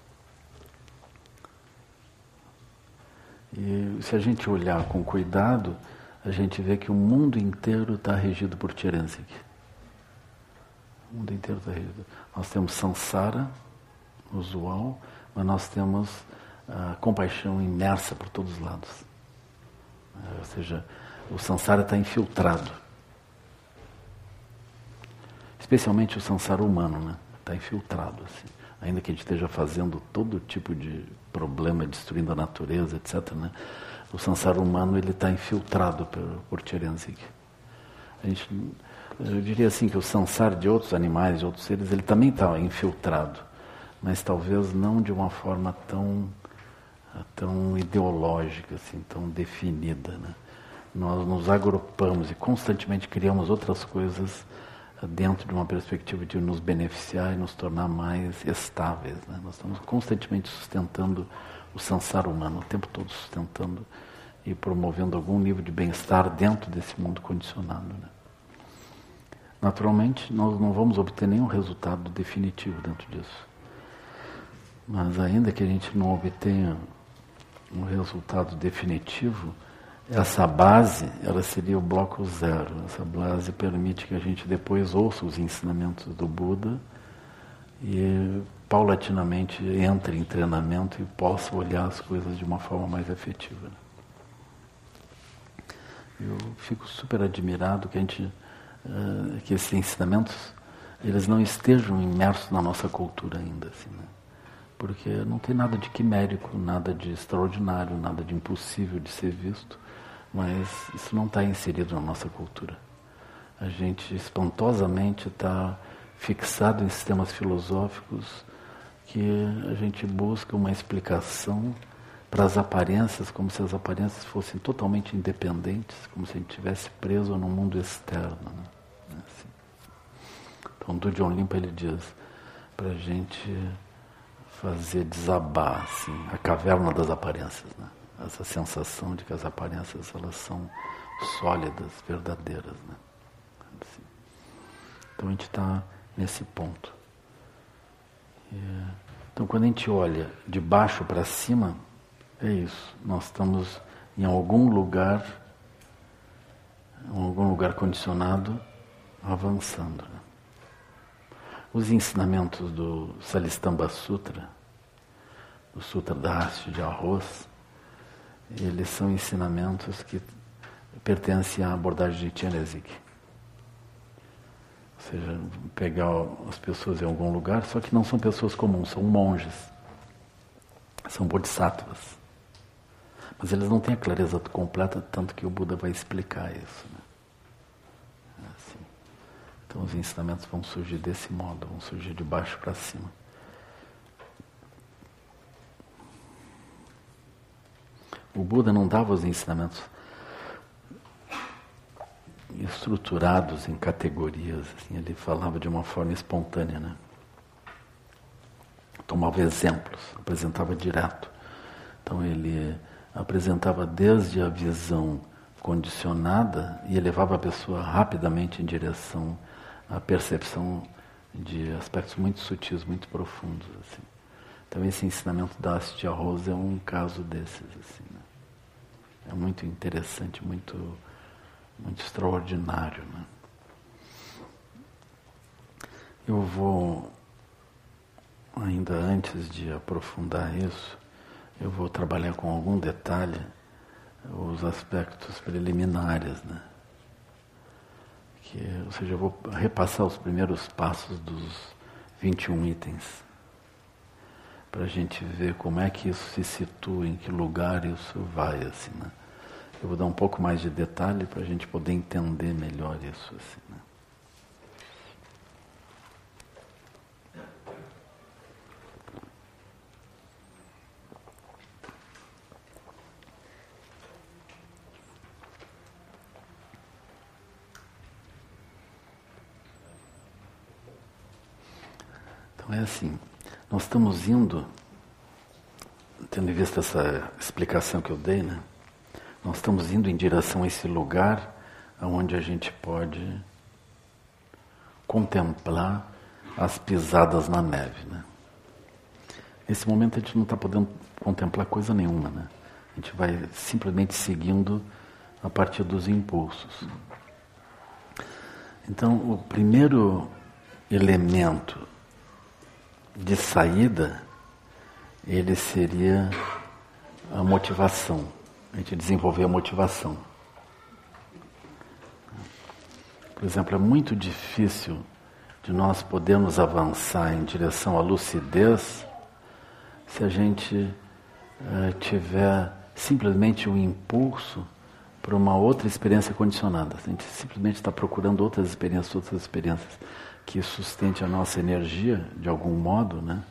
E se a gente olhar com cuidado, a gente vê que o mundo inteiro está regido por Chenrezig. O mundo inteiro está regido. Nós temos Samsara, usual, mas nós temos a compaixão imersa por todos os lados. Ou seja, o samsara está infiltrado. Especialmente o samsara humano, né? Está infiltrado, assim. Ainda que a gente esteja fazendo todo tipo de problema, destruindo a natureza, etc., né? O samsara humano ele está infiltrado por Tcherenzig. Eu diria assim que o samsara de outros animais, de outros seres, ele também está infiltrado, mas talvez não de uma forma tão ideológica, assim, tão definida, né? Nós nos agrupamos e constantemente criamos outras coisas dentro de uma perspectiva de nos beneficiar e nos tornar mais estáveis, né? Nós estamos constantemente sustentando o samsara humano, o tempo todo sustentando e promovendo algum nível de bem-estar dentro desse mundo condicionado, né? Naturalmente, nós não vamos obter nenhum resultado definitivo dentro disso. Mas ainda que a gente não obtenha um resultado definitivo, essa base, ela seria o bloco zero. Essa base permite que a gente depois ouça os ensinamentos do Buda e paulatinamente entre em treinamento e possa olhar as coisas de uma forma mais efetiva. Eu fico super admirado que esses ensinamentos eles não estejam imersos na nossa cultura ainda, assim, né? Porque não tem nada de quimérico, nada de extraordinário, nada de impossível de ser visto, mas isso não está inserido na nossa cultura. A gente espantosamente está fixado em sistemas filosóficos que a gente busca uma explicação para as aparências, como se as aparências fossem totalmente independentes, como se a gente estivesse preso num mundo externo, né? Assim. Então, do John Limpa ele diz para a gente fazer desabar assim, a caverna das aparências, né? Essa sensação de que as aparências elas são sólidas, verdadeiras, né? Assim. Então a gente está nesse ponto. Então quando a gente olha de baixo para cima, é isso. Nós estamos em algum lugar condicionado, avançando, né? Os ensinamentos do Salistamba Sutra, do Sutra da Haste de Arroz, eles são ensinamentos que pertencem à abordagem de Tcherenzig. Ou seja, pegar as pessoas em algum lugar, só que não são pessoas comuns, são monges, são bodhisattvas. Mas eles não têm a clareza completa, tanto que o Buda vai explicar isso, né? Assim. Então os ensinamentos vão surgir desse modo, vão surgir de baixo para cima. O Buda não dava os ensinamentos estruturados em categorias, assim, ele falava de uma forma espontânea, né? Tomava exemplos, apresentava direto. Então ele apresentava desde a visão condicionada e levava a pessoa rapidamente em direção à percepção de aspectos muito sutis, muito profundos, assim. Então esse ensinamento da Haste de Arroz é um caso desses, assim, né? É muito interessante, muito extraordinário, né? Eu vou, ainda antes de aprofundar isso, eu vou trabalhar com algum detalhe os aspectos preliminares, né? Ou seja, eu vou repassar os primeiros passos dos 21 itens, para a gente ver como é que isso se situa, em que lugar isso vai, assim, né? Eu vou dar um pouco mais de detalhe para a gente poder entender melhor isso, assim, né? Então é assim, nós estamos indo, tendo em vista essa explicação que eu dei, né? Nós estamos indo em direção a esse lugar onde a gente pode contemplar as pisadas na neve, né? Nesse momento a gente não está podendo contemplar coisa nenhuma, né? A gente vai simplesmente seguindo a partir dos impulsos. Então, o primeiro elemento de saída, ele seria a motivação. A gente desenvolver a motivação. Por exemplo, é muito difícil de nós podermos avançar em direção à lucidez se a gente tiver simplesmente um impulso para uma outra experiência condicionada. A gente simplesmente está procurando outras experiências que sustente a nossa energia de algum modo, né?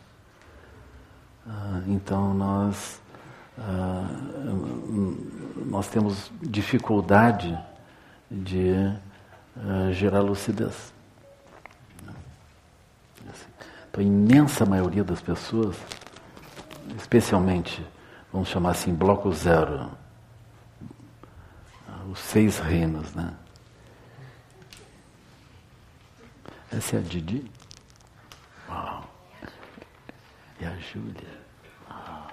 Então nós temos dificuldade de gerar lucidez. Então a imensa maioria das pessoas, especialmente, vamos chamar assim, bloco zero, os 6 reinos, né? Essa é a Didi. Uau. E a Júlia. Uau.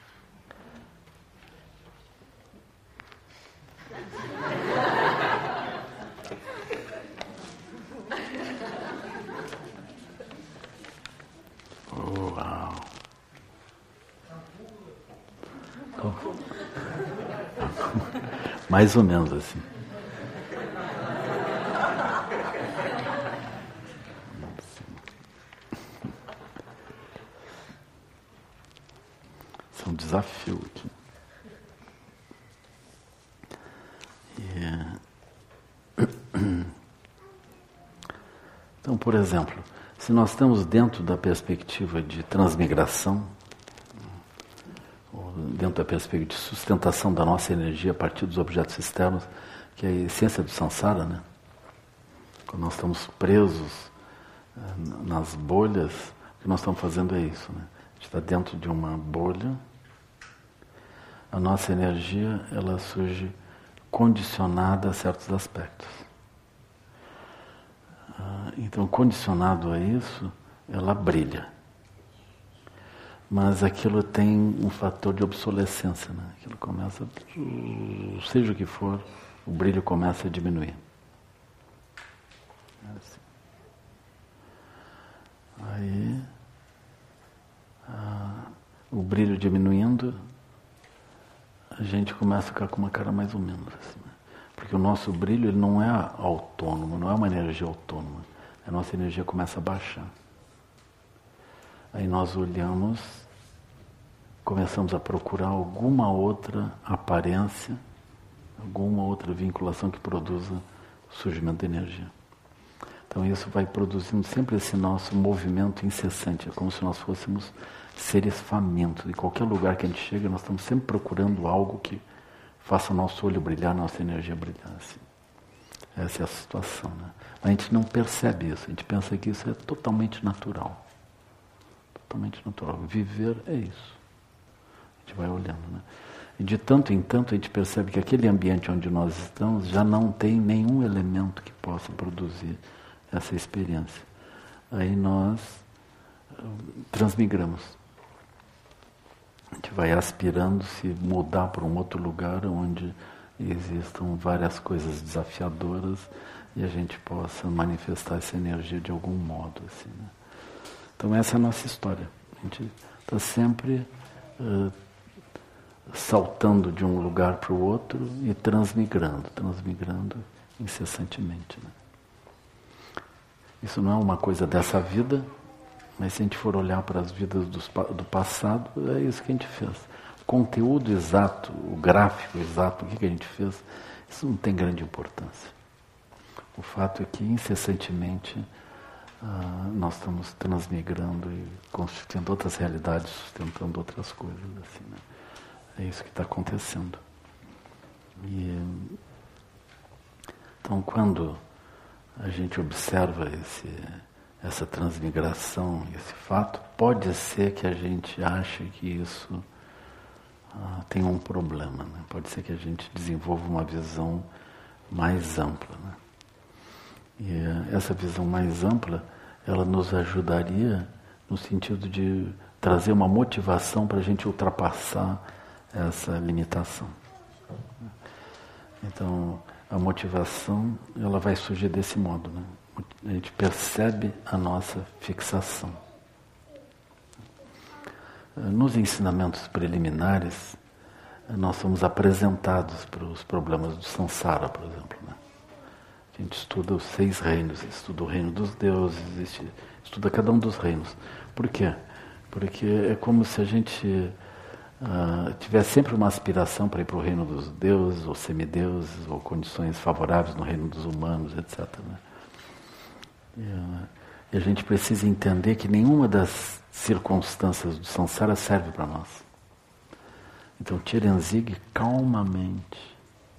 Uau. Mais ou menos assim. Isso é um desafio aqui. Então, por exemplo, se nós estamos dentro da perspectiva de transmigração, ou dentro da perspectiva de sustentação da nossa energia a partir dos objetos externos, que é a essência do samsara, né? Quando nós estamos presos nas bolhas, o que nós estamos fazendo é isso, né? A gente está dentro de uma bolha, a nossa energia ela surge condicionada a certos aspectos. Então, condicionado a isso, ela brilha. Mas aquilo tem um fator de obsolescência, né? Aquilo começa, seja o que for, o brilho começa a diminuir. Assim. Aí, o brilho diminuindo, a gente começa a ficar com uma cara mais ou menos assim, né? Porque o nosso brilho ele não é autônomo, não é uma energia autônoma. A nossa energia começa a baixar. Aí nós olhamos, começamos a procurar alguma outra aparência, alguma outra vinculação que produza o surgimento de energia. Então isso vai produzindo sempre esse nosso movimento incessante. É como se nós fôssemos seres famintos. Em qualquer lugar que a gente chega, nós estamos sempre procurando algo que faça o nosso olho brilhar, nossa energia brilhar. Assim. Essa é a situação, né? A gente não percebe isso, a gente pensa que isso é totalmente natural. Totalmente natural. Viver é isso. A gente vai olhando, né? E de tanto em tanto a gente percebe que aquele ambiente onde nós estamos já não tem nenhum elemento que possa produzir essa experiência. Aí nós transmigramos. A gente vai aspirando se mudar para um outro lugar onde existam várias coisas desafiadoras e a gente possa manifestar essa energia de algum modo. Assim, né? Então essa é a nossa história. A gente está sempre saltando de um lugar para o outro e transmigrando incessantemente. Né? Isso não é uma coisa dessa vida, mas se a gente for olhar para as vidas do passado, é isso que a gente fez. O conteúdo exato, o gráfico exato, o que a gente fez, isso não tem grande importância. O fato é que incessantemente nós estamos transmigrando e constituindo outras realidades, sustentando outras coisas. Assim, né? É isso que está acontecendo. Então, quando a gente observa essa transmigração, esse fato, pode ser que a gente ache que isso tem um problema. Né? Pode ser que a gente desenvolva uma visão mais ampla. Né? E essa visão mais ampla, ela nos ajudaria no sentido de trazer uma motivação para a gente ultrapassar essa limitação. Então, a motivação, ela vai surgir desse modo, né? A gente percebe a nossa fixação. nos ensinamentos preliminares, nós somos apresentados para os problemas do samsara, por exemplo, né? A gente estuda os 6 reinos, estuda o reino dos deuses, estuda cada um dos reinos. Por quê? Porque é como se a gente tivesse sempre uma aspiração para ir para o reino dos deuses, ou semideuses, ou condições favoráveis no reino dos humanos, etc., né? E a gente precisa entender que nenhuma das circunstâncias do samsara serve para nós. Então, Tierenzig, calmamente,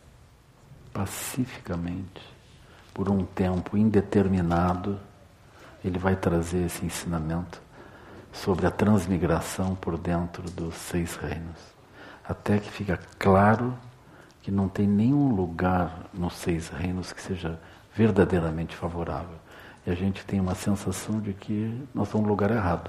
pacificamente, por um tempo indeterminado, ele vai trazer esse ensinamento sobre a transmigração por dentro dos 6 reinos. Até que fica claro que não tem nenhum lugar nos 6 reinos que seja verdadeiramente favorável. E a gente tem uma sensação de que nós estamos no lugar errado.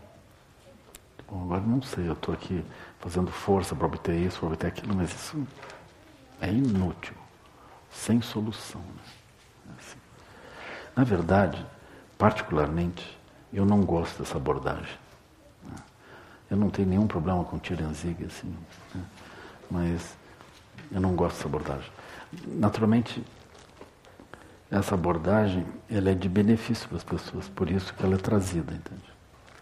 Bom, agora não sei, eu estou aqui fazendo força para obter isso, para obter aquilo, mas isso é inútil, sem solução, né? Assim. Na verdade, particularmente, eu não gosto dessa abordagem, né? Eu não tenho nenhum problema com Tierenzig, assim, né? Mas eu não gosto dessa abordagem. Naturalmente, essa abordagem ela é de benefício para as pessoas, por isso que ela é trazida, entende?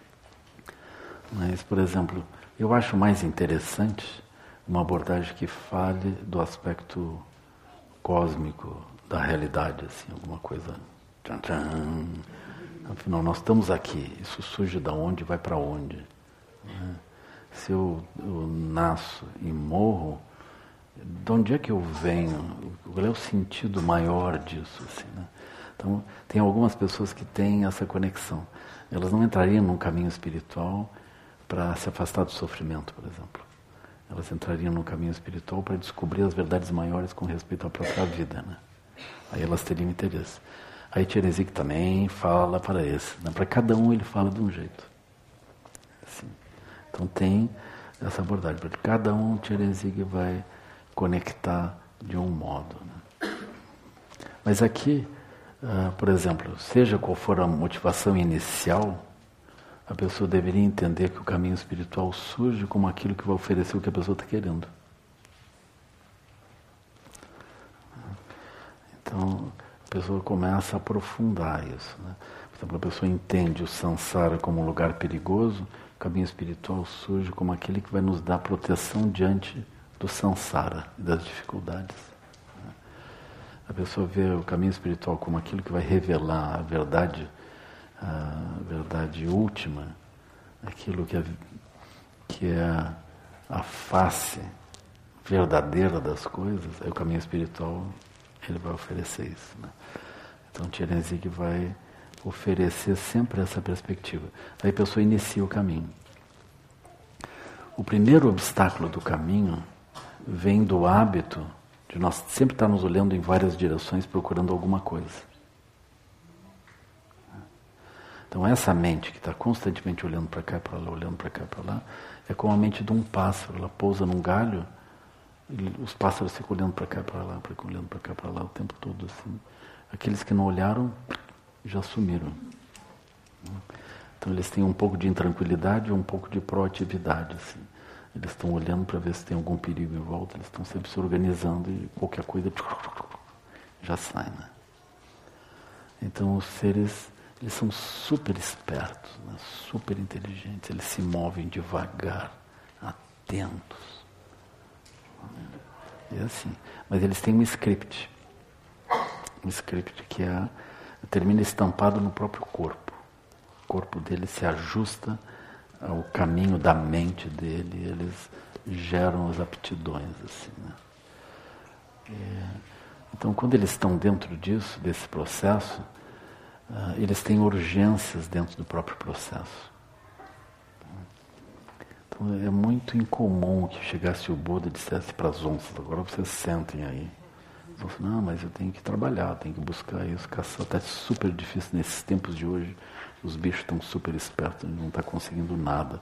Mas, por exemplo, eu acho mais interessante uma abordagem que fale do aspecto cósmico da realidade, assim, alguma coisa. Tchan, tchan. Afinal, nós estamos aqui, isso surge da onde e vai para onde, né? Se eu nasço e morro, de onde é que eu venho? Qual é o sentido maior disso, assim, né? Então, tem algumas pessoas que têm essa conexão. Elas não entrariam num caminho espiritual para se afastar do sofrimento, por exemplo. Elas entrariam no caminho espiritual para descobrir as verdades maiores com respeito à própria vida, né? Aí elas teriam interesse. Aí Tierenzig também fala para esse, né? Para cada um ele fala de um jeito. Assim. Então tem essa abordagem. Para cada um Tierenzig vai conectar de um modo, né? Mas aqui, por exemplo, seja qual for a motivação inicial, a pessoa deveria entender que o caminho espiritual surge como aquilo que vai oferecer o que a pessoa está querendo. Então, a pessoa começa a aprofundar isso, né? Por exemplo, a pessoa entende o samsara como um lugar perigoso, o caminho espiritual surge como aquele que vai nos dar proteção diante do samsara e das dificuldades. A pessoa vê o caminho espiritual como aquilo que vai revelar a verdade última, aquilo que é a face verdadeira das coisas, aí o caminho espiritual ele vai oferecer isso, né? Então Tierenzig vai oferecer sempre essa perspectiva. Aí a pessoa inicia o caminho. O primeiro obstáculo do caminho vem do hábito de nós sempre estarmos olhando em várias direções procurando alguma coisa. Então essa mente que está constantemente olhando para cá e para lá, olhando para cá e para lá, é como a mente de um pássaro. Ela pousa num galho, e os pássaros ficam olhando para cá e para lá, olhando para cá e para lá o tempo todo, assim. Aqueles que não olharam já sumiram. Então eles têm um pouco de intranquilidade e um pouco de proatividade, assim. Eles estão olhando para ver se tem algum perigo em volta, eles estão sempre se organizando e qualquer coisa já sai, né? Então os seres, eles são super espertos, né? Super inteligentes, eles se movem devagar, atentos. É assim. Mas eles têm um script que termina estampado no próprio corpo. O corpo deles se ajusta ao caminho da mente dele, eles geram as aptidões, assim, né? Então, quando eles estão dentro disso, desse processo, eles têm urgências dentro do próprio processo. Então, é muito incomum que chegasse o Buda e dissesse para as onças: agora vocês sentem aí. Eles vão falar: não, mas eu tenho que trabalhar, tenho que buscar isso, caçar. Está super difícil nesses tempos de hoje. Os bichos estão super espertos, não está conseguindo nada.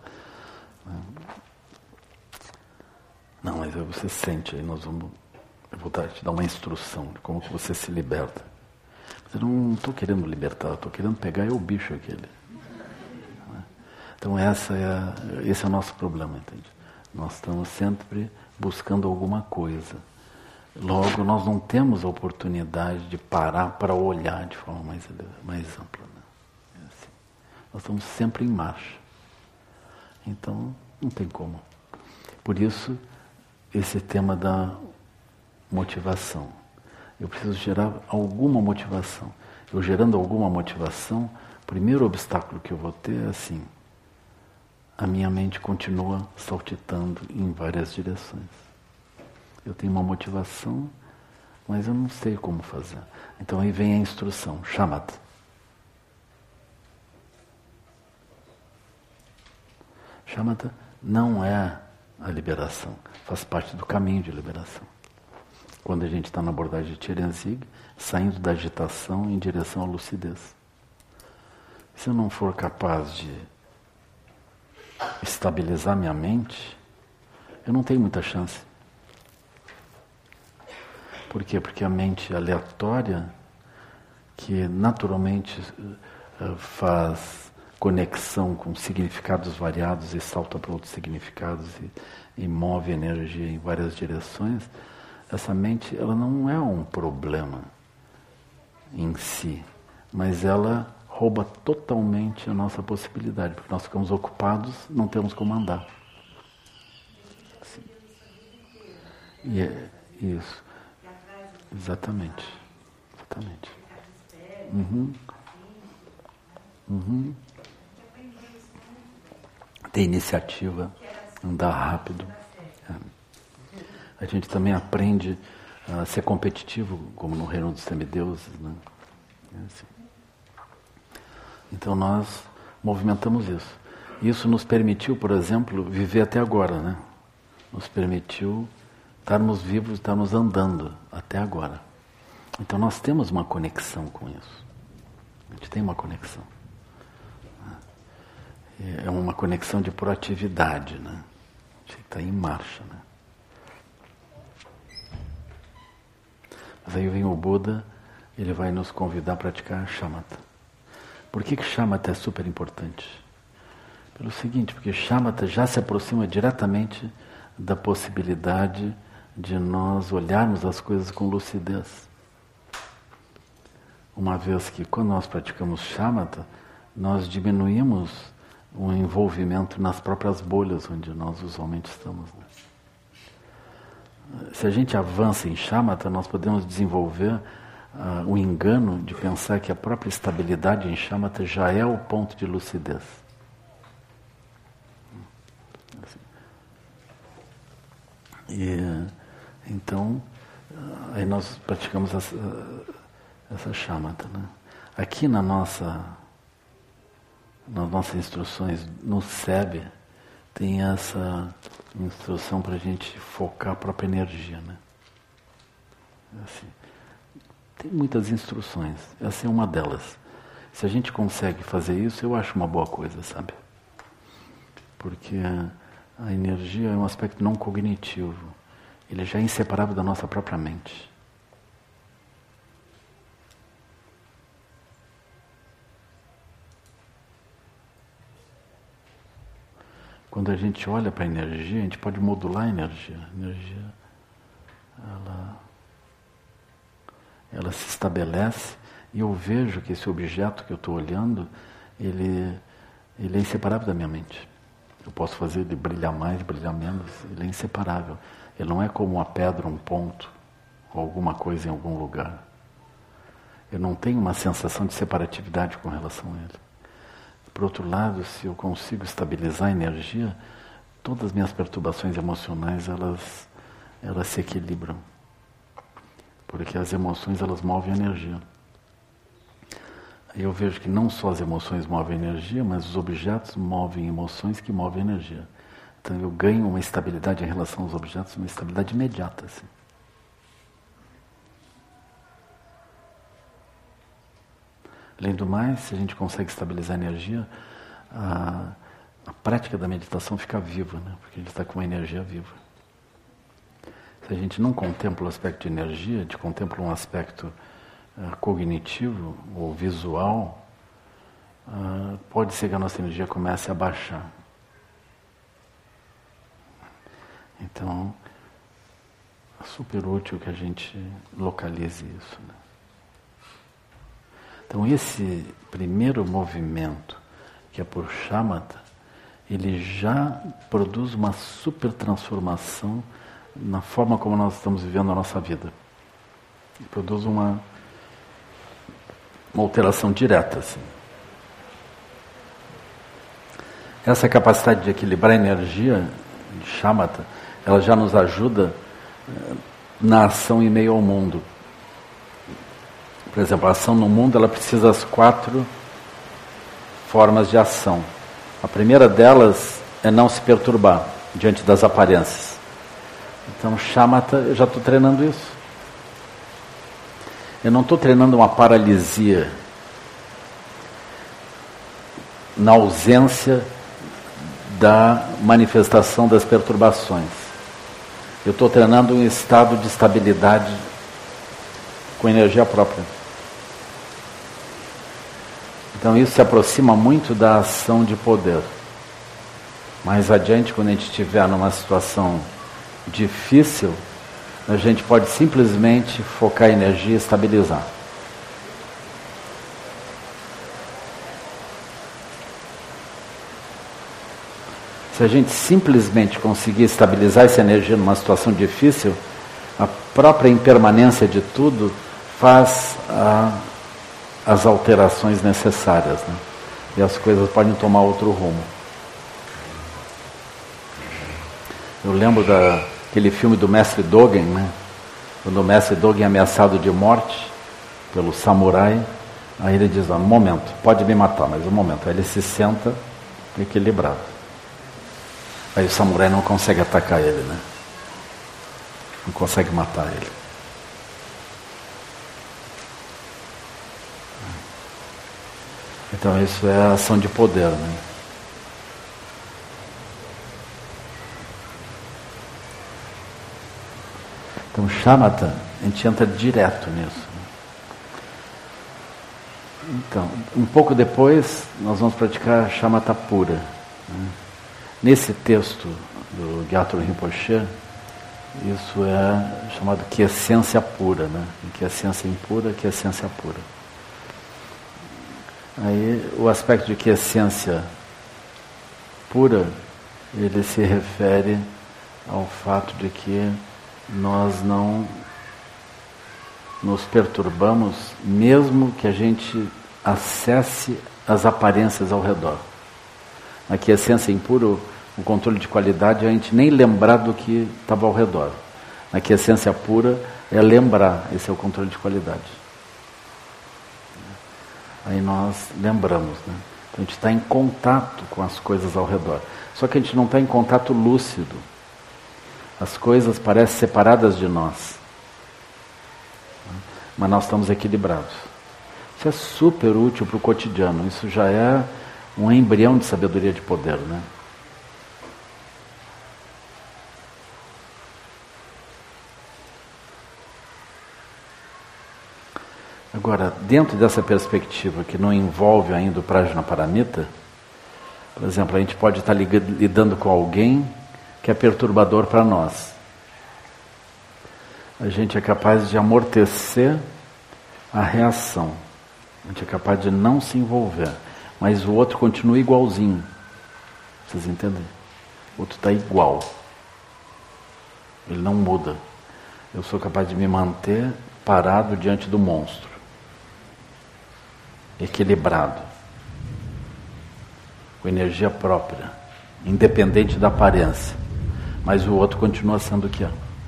Não, mas aí você sente, aí eu vou te dar uma instrução de como que você se liberta. Mas eu não estou querendo libertar, eu estou querendo pegar o bicho aquele. Então esse é o nosso problema, entende? Nós estamos sempre buscando alguma coisa. Logo, nós não temos a oportunidade de parar para olhar de forma mais ampla. Né? É assim. Nós estamos sempre em marcha. Então, não tem como. Por isso, esse tema da motivação. Eu preciso gerar alguma motivação. Eu gerando alguma motivação, o primeiro obstáculo que eu vou ter é assim: a minha mente continua saltitando em várias direções. Eu tenho uma motivação, mas eu não sei como fazer. Então aí vem a instrução, shamatha. Shamatha não é a liberação, faz parte do caminho de liberação. Quando a gente está na abordagem de Tierenzig, saindo da agitação em direção à lucidez. Se eu não for capaz de estabilizar minha mente, eu não tenho muita chance. Por quê? Porque a mente aleatória, que naturalmente faz conexão com significados variados e salta para outros significados e move energia em várias direções, essa mente ela não é um problema em si, mas ela rouba totalmente a nossa possibilidade, porque nós ficamos ocupados, não temos como andar. Sim. E é isso. Exatamente. Exatamente. Ter iniciativa, andar rápido. É. A gente também aprende a ser competitivo, como no reino dos semideuses, né? É assim. Então nós movimentamos isso. Isso nos permitiu, por exemplo, viver até agora, né? Nos permitiu estarmos vivos, estarmos andando até agora. Então nós temos uma conexão com isso. A gente tem uma conexão. É uma conexão de proatividade, né? A gente está em marcha, né? Mas aí vem o Buda, ele vai nos convidar a praticar shamatha. Por que shamatha é super importante? Pelo seguinte, porque shamatha já se aproxima diretamente da possibilidade de nós olharmos as coisas com lucidez. Uma vez que quando nós praticamos shamatha, nós diminuímos o envolvimento nas próprias bolhas onde nós usualmente estamos. Né? Se a gente avança em shamatha, nós podemos desenvolver o engano de pensar que a própria estabilidade em shamatha já é o ponto de lucidez. E então, aí nós praticamos essa shamatha, né? Aqui nas nossas instruções, no SEB, tem essa instrução para a gente focar a própria energia, né? Assim, tem muitas instruções, essa é uma delas. Se a gente consegue fazer isso, eu acho uma boa coisa, sabe? Porque a energia é um aspecto não cognitivo. Ele já é inseparável da nossa própria mente. Quando a gente olha para a energia, a gente pode modular a energia. A energia, ela se estabelece e eu vejo que esse objeto que eu estou olhando, ele é inseparável da minha mente. Eu posso fazer ele brilhar mais, brilhar menos, ele é inseparável. Ele não é como uma pedra, um ponto, ou alguma coisa em algum lugar. Eu não tenho uma sensação de separatividade com relação a ele. Por outro lado, se eu consigo estabilizar a energia, todas as minhas perturbações emocionais, elas se equilibram. Porque as emoções, elas movem a energia. Aí eu vejo que não só as emoções movem energia, mas os objetos movem emoções que movem energia. Então eu ganho uma estabilidade em relação aos objetos, uma estabilidade imediata, assim. Além do mais, se a gente consegue estabilizar a energia, a prática da meditação fica viva, né? Porque a gente está com uma energia viva. Se a gente não contempla o aspecto de energia, a gente contempla um aspecto cognitivo ou visual, pode ser que a nossa energia comece a baixar. Então, é super útil que a gente localize isso, né? Então, esse primeiro movimento, que é por shamatha, ele já produz uma super transformação na forma como nós estamos vivendo a nossa vida. Ele produz uma alteração direta, assim. Essa capacidade de equilibrar a energia de shamatha, ela já nos ajuda na ação em meio ao mundo. Por exemplo, a ação no mundo, ela precisa das 4 formas de ação. A primeira delas é não se perturbar diante das aparências. Então, shamatha, eu já estou treinando isso. Eu não estou treinando uma paralisia na ausência da manifestação das perturbações. Eu estou treinando um estado de estabilidade com energia própria. Então isso se aproxima muito da ação de poder. Mais adiante, quando a gente estiver numa situação difícil, a gente pode simplesmente focar a energia e estabilizar. Se a gente simplesmente conseguir estabilizar essa energia numa situação difícil, a própria impermanência de tudo faz as alterações necessárias, né? E as coisas podem tomar outro rumo. Eu lembro daquele filme do Mestre Dogen, né? Quando o Mestre Dogen é ameaçado de morte pelo samurai, aí ele diz, um momento, pode me matar, mas um momento. Aí ele se senta equilibrado. Aí o samurai não consegue atacar ele, né? Não consegue matar ele. Então isso é a ação de poder, né? Então shamatha, a gente entra direto nisso. Então, um pouco depois, nós vamos praticar shamatha pura, né? Nesse texto do Gyatro Rinpoche, isso é chamado quiescência pura, né? Quiescência impura, quiescência pura. Aí o aspecto de quiescência pura, ele se refere ao fato de que nós não nos perturbamos, mesmo que a gente acesse as aparências ao redor. Na quiescência impura, o controle de qualidade é a gente nem lembrar do que estava ao redor. Na quiescência pura é lembrar, esse é o controle de qualidade. Aí nós lembramos, né? Então a gente está em contato com as coisas ao redor. Só que a gente não está em contato lúcido. As coisas parecem separadas de nós. Mas nós estamos equilibrados. Isso é super útil para o cotidiano. Isso já é um embrião de sabedoria de poder, né? Agora, dentro dessa perspectiva que não envolve ainda o Prajnaparamita, por exemplo, a gente pode estar lidando com alguém que é perturbador para nós. A gente é capaz de amortecer a reação. A gente é capaz de não se envolver. Mas o outro continua igualzinho. Vocês entendem? O outro está igual. Ele não muda. Eu sou capaz de me manter parado diante do monstro. Equilibrado. Com energia própria. Independente da aparência. Mas o outro continua sendo o que é.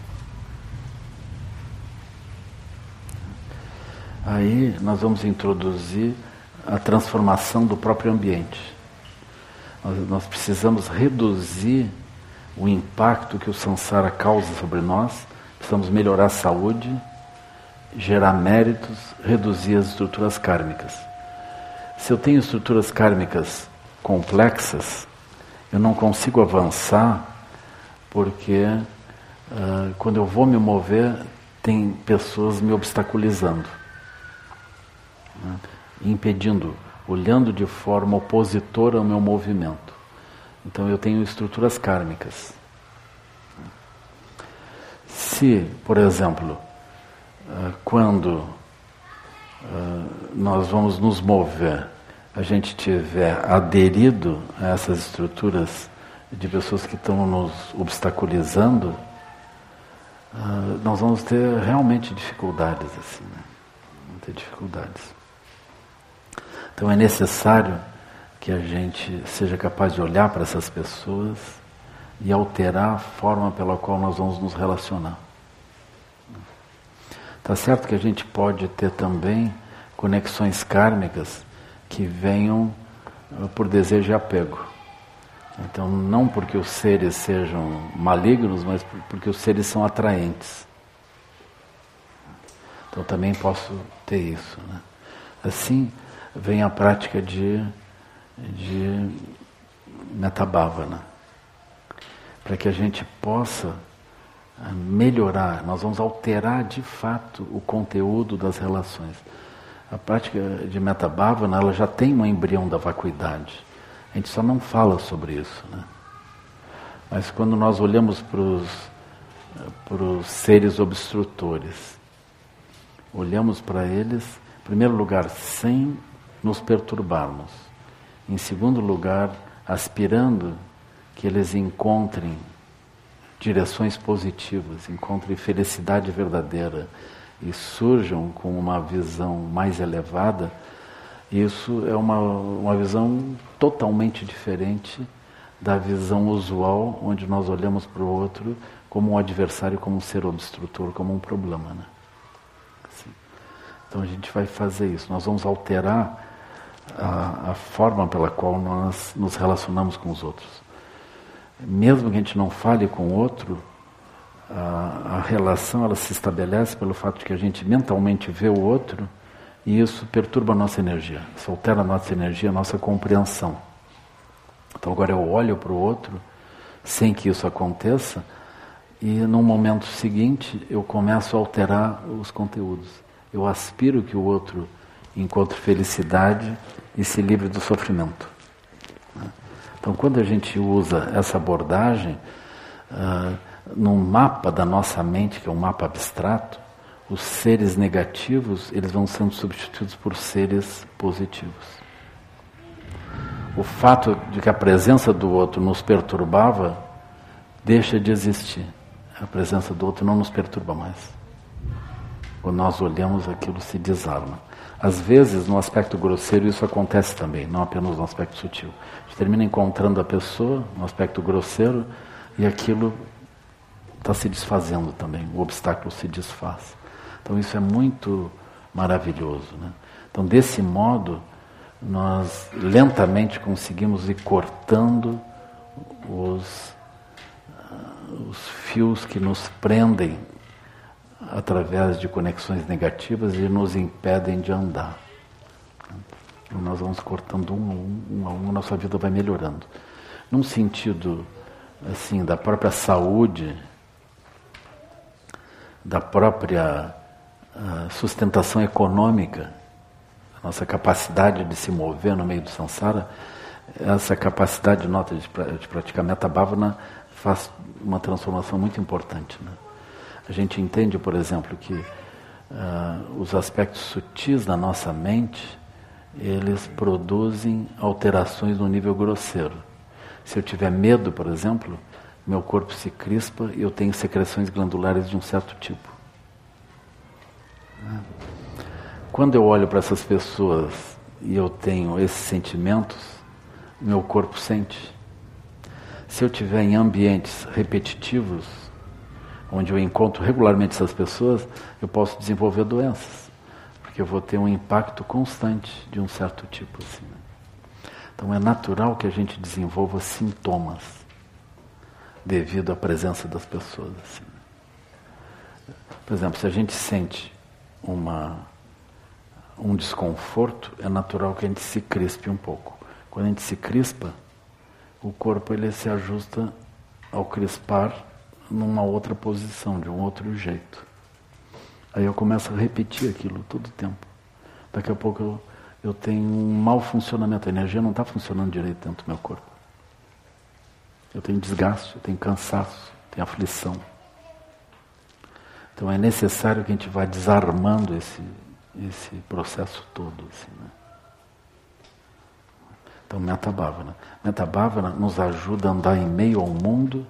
Aí nós vamos introduzir a transformação do próprio ambiente. Nós precisamos reduzir o impacto que o samsara causa sobre nós, precisamos melhorar a saúde, gerar méritos, reduzir as estruturas kármicas. Se eu tenho estruturas kármicas complexas, eu não consigo avançar porque quando eu vou me mover, tem pessoas me obstaculizando, né? Impedindo olhando de forma opositora ao meu movimento. Então eu tenho estruturas kármicas. Se, por exemplo, quando nós vamos nos mover, a gente tiver aderido a essas estruturas de pessoas que estão nos obstaculizando, nós vamos ter realmente dificuldades, assim, né? Vamos ter dificuldades. Então é necessário que a gente seja capaz de olhar para essas pessoas e alterar a forma pela qual nós vamos nos relacionar. Tá certo que a gente pode ter também conexões kármicas que venham por desejo e apego. Então, não porque os seres sejam malignos, mas porque os seres são atraentes. Então, também posso ter isso, né? Assim, vem a prática de Metabhavana, para que a gente possa melhorar, nós vamos alterar de fato o conteúdo das relações. A prática de Metabhavana, ela já tem um embrião da vacuidade. A gente só não fala sobre isso, né? Mas quando nós olhamos para os seres obstrutores, olhamos para eles, em primeiro lugar, sem nos perturbarmos. Em segundo lugar, aspirando que eles encontrem direções positivas, encontrem felicidade verdadeira e surjam com uma visão mais elevada. Isso é uma visão totalmente diferente da visão usual, onde nós olhamos para o outro como um adversário, como um ser obstrutor, como um problema, né? Assim. Então a gente vai fazer isso, nós vamos alterar a forma pela qual nós nos relacionamos com os outros. Mesmo que a gente não fale com o outro, a relação ela se estabelece pelo fato de que a gente mentalmente vê o outro e isso perturba a nossa energia, isso altera a nossa energia, a nossa compreensão. Então agora eu olho para o outro sem que isso aconteça e no momento seguinte eu começo a alterar os conteúdos. Eu aspiro que o outro encontre felicidade e se livre do sofrimento. Então quando a gente usa essa abordagem, num mapa da nossa mente, que é um mapa abstrato, os seres negativos eles vão sendo substituídos por seres positivos. O fato de que a presença do outro nos perturbava deixa de existir. A presença do outro não nos perturba mais. Quando nós olhamos, aquilo se desarma. Às vezes, no aspecto grosseiro, isso acontece também, não apenas no aspecto sutil. A gente termina encontrando a pessoa no aspecto grosseiro e aquilo está se desfazendo também, o obstáculo se desfaz. Então isso é muito maravilhoso, né? Então desse modo, nós lentamente conseguimos ir cortando os fios que nos prendem através de conexões negativas e nos impedem de andar. Então, nós vamos cortando um a um, a nossa vida vai melhorando. Num sentido assim, da própria saúde, da própria sustentação econômica, a nossa capacidade de se mover no meio do samsara, essa capacidade de praticar Metabhavana faz uma transformação muito importante, né? A gente entende, por exemplo, que os aspectos sutis da nossa mente, eles produzem alterações no nível grosseiro. Se eu tiver medo, por exemplo, meu corpo se crispa e eu tenho secreções glandulares de um certo tipo. Quando eu olho para essas pessoas e eu tenho esses sentimentos, meu corpo sente. Se eu estiver em ambientes repetitivos, onde eu encontro regularmente essas pessoas, eu posso desenvolver doenças, porque eu vou ter um impacto constante de um certo tipo. Assim. Então é natural que a gente desenvolva sintomas devido à presença das pessoas. Assim. Por exemplo, se a gente sente um desconforto, é natural que a gente se crispe um pouco. Quando a gente se crispa, o corpo ele se ajusta ao crispar numa outra posição, de um outro jeito. Aí eu começo a repetir aquilo todo o tempo. Daqui a pouco eu tenho um mau funcionamento, a energia não está funcionando direito dentro do meu corpo. Eu tenho desgaste, eu tenho cansaço, eu tenho aflição. Então é necessário que a gente vá desarmando esse processo todo. Assim, né? Então, Metta Bhavana. Metta Bhavana nos ajuda a andar em meio ao mundo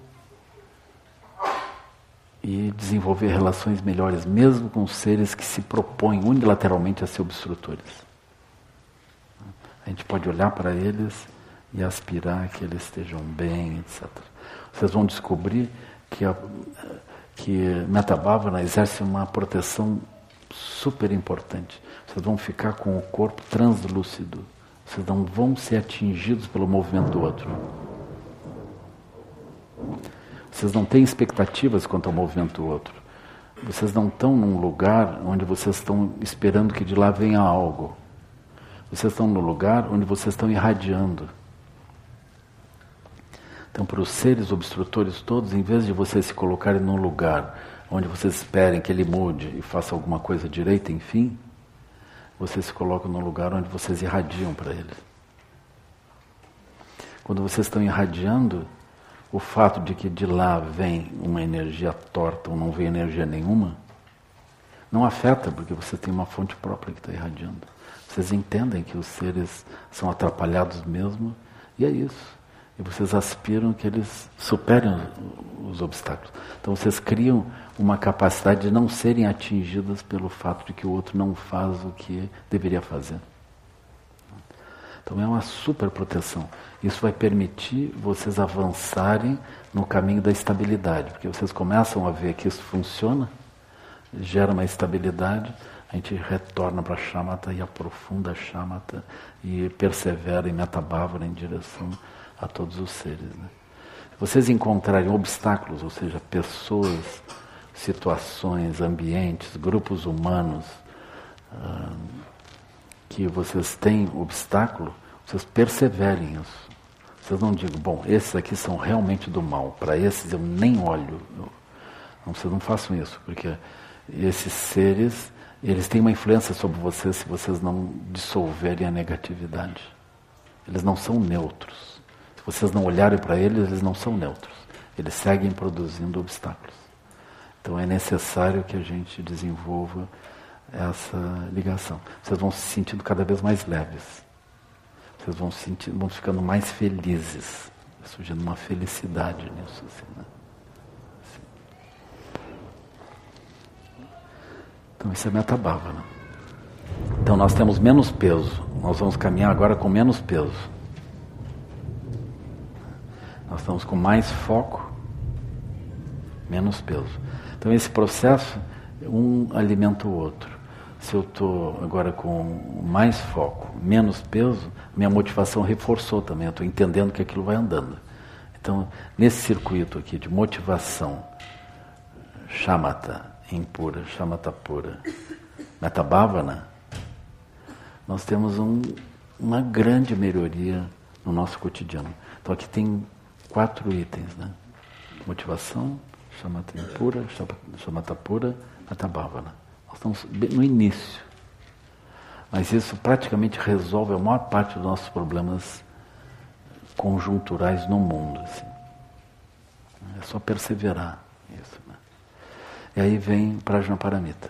e desenvolver relações melhores, mesmo com seres que se propõem unilateralmente a ser obstrutores. A gente pode olhar para eles e aspirar que eles estejam bem, etc. Vocês vão descobrir que Metta Bhavana exerce uma proteção super importante. Vocês vão ficar com o corpo translúcido. Vocês não vão ser atingidos pelo movimento do outro. Vocês não têm expectativas quanto ao movimento do outro. Vocês não estão num lugar onde vocês estão esperando que de lá venha algo. Vocês estão no lugar onde vocês estão irradiando. Então, para os seres obstrutores todos, em vez de vocês se colocarem num lugar onde vocês esperem que ele mude e faça alguma coisa direita, enfim, vocês se colocam num lugar onde vocês irradiam para ele. Quando vocês estão irradiando, o fato de que de lá vem uma energia torta ou não vem energia nenhuma, não afeta, porque você tem uma fonte própria que está irradiando. Vocês entendem que os seres são atrapalhados mesmo, e é isso. E vocês aspiram que eles superem os obstáculos. Então vocês criam uma capacidade de não serem atingidas pelo fato de que o outro não faz o que deveria fazer. Então é uma super proteção. Isso vai permitir vocês avançarem no caminho da estabilidade, porque vocês começam a ver que isso funciona, gera uma estabilidade, a gente retorna para a Shamatha e aprofunda a Shamatha e persevera em Metta Bhavana em direção a todos os seres. Né? Se vocês encontrarem obstáculos, ou seja, pessoas, situações, ambientes, grupos humanos, que vocês têm obstáculo, vocês perseverem nisso. Vocês não digam, bom, esses aqui são realmente do mal, para esses eu nem olho. Não, vocês não façam isso, porque esses seres, eles têm uma influência sobre vocês se vocês não dissolverem a negatividade. Eles não são neutros. Se vocês não olharem para eles, eles não são neutros. Eles seguem produzindo obstáculos. Então é necessário que a gente desenvolva essa ligação. Vocês vão se sentindo cada vez mais leves. Vocês vão ficando mais felizes. Vai surgindo uma felicidade nisso. Assim, né? Então isso é Metta Bhavana. Então nós temos menos peso. Nós vamos caminhar agora com menos peso. Nós estamos com mais foco, menos peso. Então esse processo, um alimenta o outro. Se eu estou agora com mais foco, menos peso, minha motivação reforçou também. Eu estou entendendo que aquilo vai andando. Então, nesse circuito aqui de motivação, Shamatha impura, Shamatha pura, Metta Bhavana, nós temos uma grande melhoria no nosso cotidiano. Então aqui tem 4 itens, né? Motivação, Shamatha impura, Shamatha pura, Metta Bhavana. Nós estamos no início. Mas isso praticamente resolve a maior parte dos nossos problemas conjunturais no mundo. Assim. É só perseverar isso. Né? E aí vem Prajnaparamita.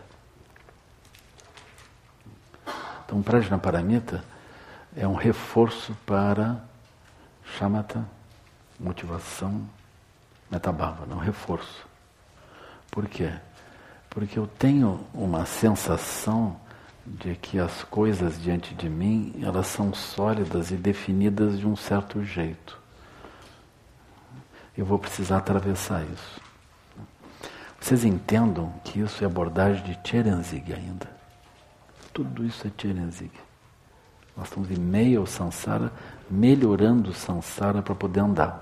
Então, Prajnaparamita é um reforço para Shamatha, motivação, Metta Bhavana, um reforço. Por quê? Porque eu tenho uma sensação de que as coisas diante de mim, elas são sólidas e definidas de um certo jeito. Eu vou precisar atravessar isso. Vocês entendam que isso é abordagem de Chelenzig ainda. Tudo isso é Chelenzig. Nós estamos em meio ao samsara, melhorando o samsara para poder andar.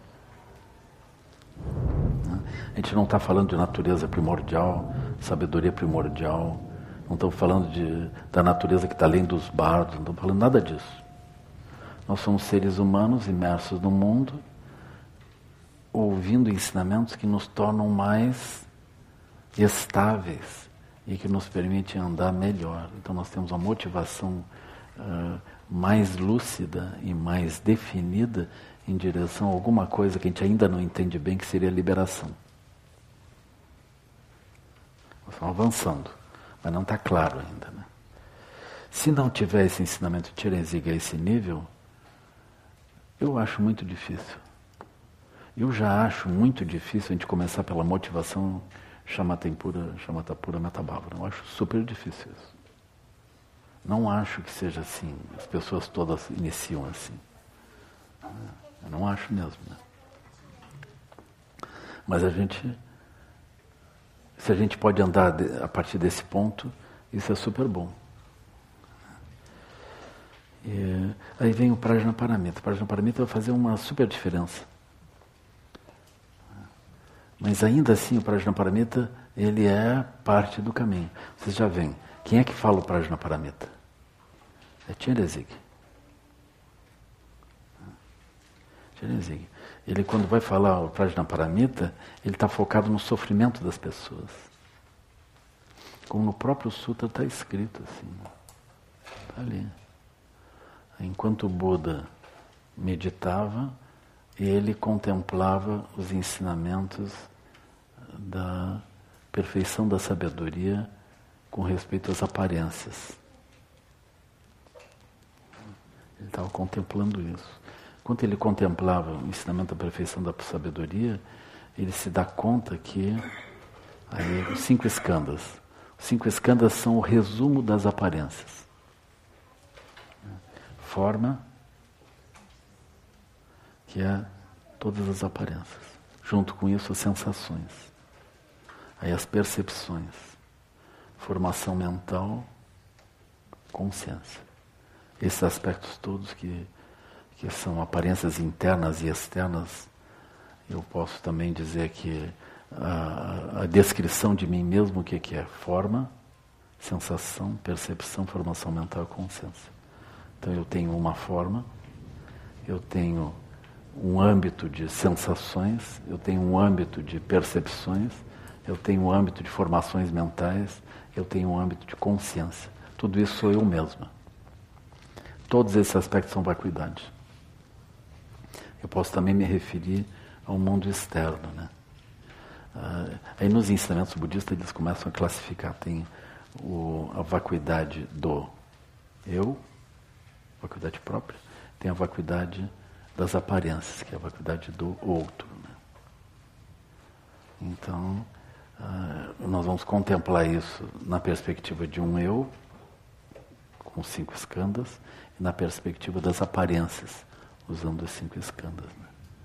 A gente não está falando de natureza primordial, sabedoria primordial, não estamos falando da natureza que está além dos bardos, não estamos falando nada disso. Nós somos seres humanos imersos no mundo, ouvindo ensinamentos que nos tornam mais estáveis e que nos permitem andar melhor. Então nós temos uma motivação mais lúcida e mais definida em direção a alguma coisa que a gente ainda não entende bem, que seria a liberação. Nós estamos avançando, mas não está claro ainda, né? Se não tiver esse ensinamento de Chenrezig a esse nível, eu acho muito difícil. Eu já acho muito difícil a gente começar pela motivação Shamatapura Metabhavana. Eu acho super difícil isso. Não acho que seja assim, as pessoas todas iniciam assim. Eu não acho mesmo, né? Mas se a gente pode andar a partir desse ponto, isso é super bom. E aí vem o Prajnaparamita. O Prajnaparamita vai fazer uma super diferença. Mas ainda assim o Prajnaparamita, ele é parte do caminho. Vocês já veem, quem é que fala o Prajnaparamita? É Chenrezig. Chenrezig. Ele, quando vai falar o Prajnaparamita, ele está focado no sofrimento das pessoas. Como no próprio Sutra está escrito assim. Está ali. Enquanto o Buda meditava, ele contemplava os ensinamentos da perfeição da sabedoria com respeito às aparências. Ele estava contemplando isso. Enquanto ele contemplava o ensinamento da perfeição da sabedoria, ele se dá conta que aí, os 5 skandhas. Os 5 skandhas são o resumo das aparências. Forma, que é todas as aparências. Junto com isso, as sensações. Aí as percepções. Formação mental, consciência. Esses aspectos todos que são aparências internas e externas, eu posso também dizer que a descrição de mim mesmo, o que é? Forma, sensação, percepção, formação mental e consciência. Então eu tenho uma forma, eu tenho um âmbito de sensações, eu tenho um âmbito de percepções, eu tenho um âmbito de formações mentais, eu tenho um âmbito de consciência. Tudo isso sou eu mesma. Todos esses aspectos são vacuidade. Eu posso também me referir ao mundo externo, né? Aí nos ensinamentos budistas eles começam a classificar. Tem a vacuidade do eu, vacuidade própria, tem a vacuidade das aparências, que é a vacuidade do outro, né? Então, nós vamos contemplar isso na perspectiva de um eu, com 5 skandhas, e na perspectiva das aparências, usando os 5 skandhas, né?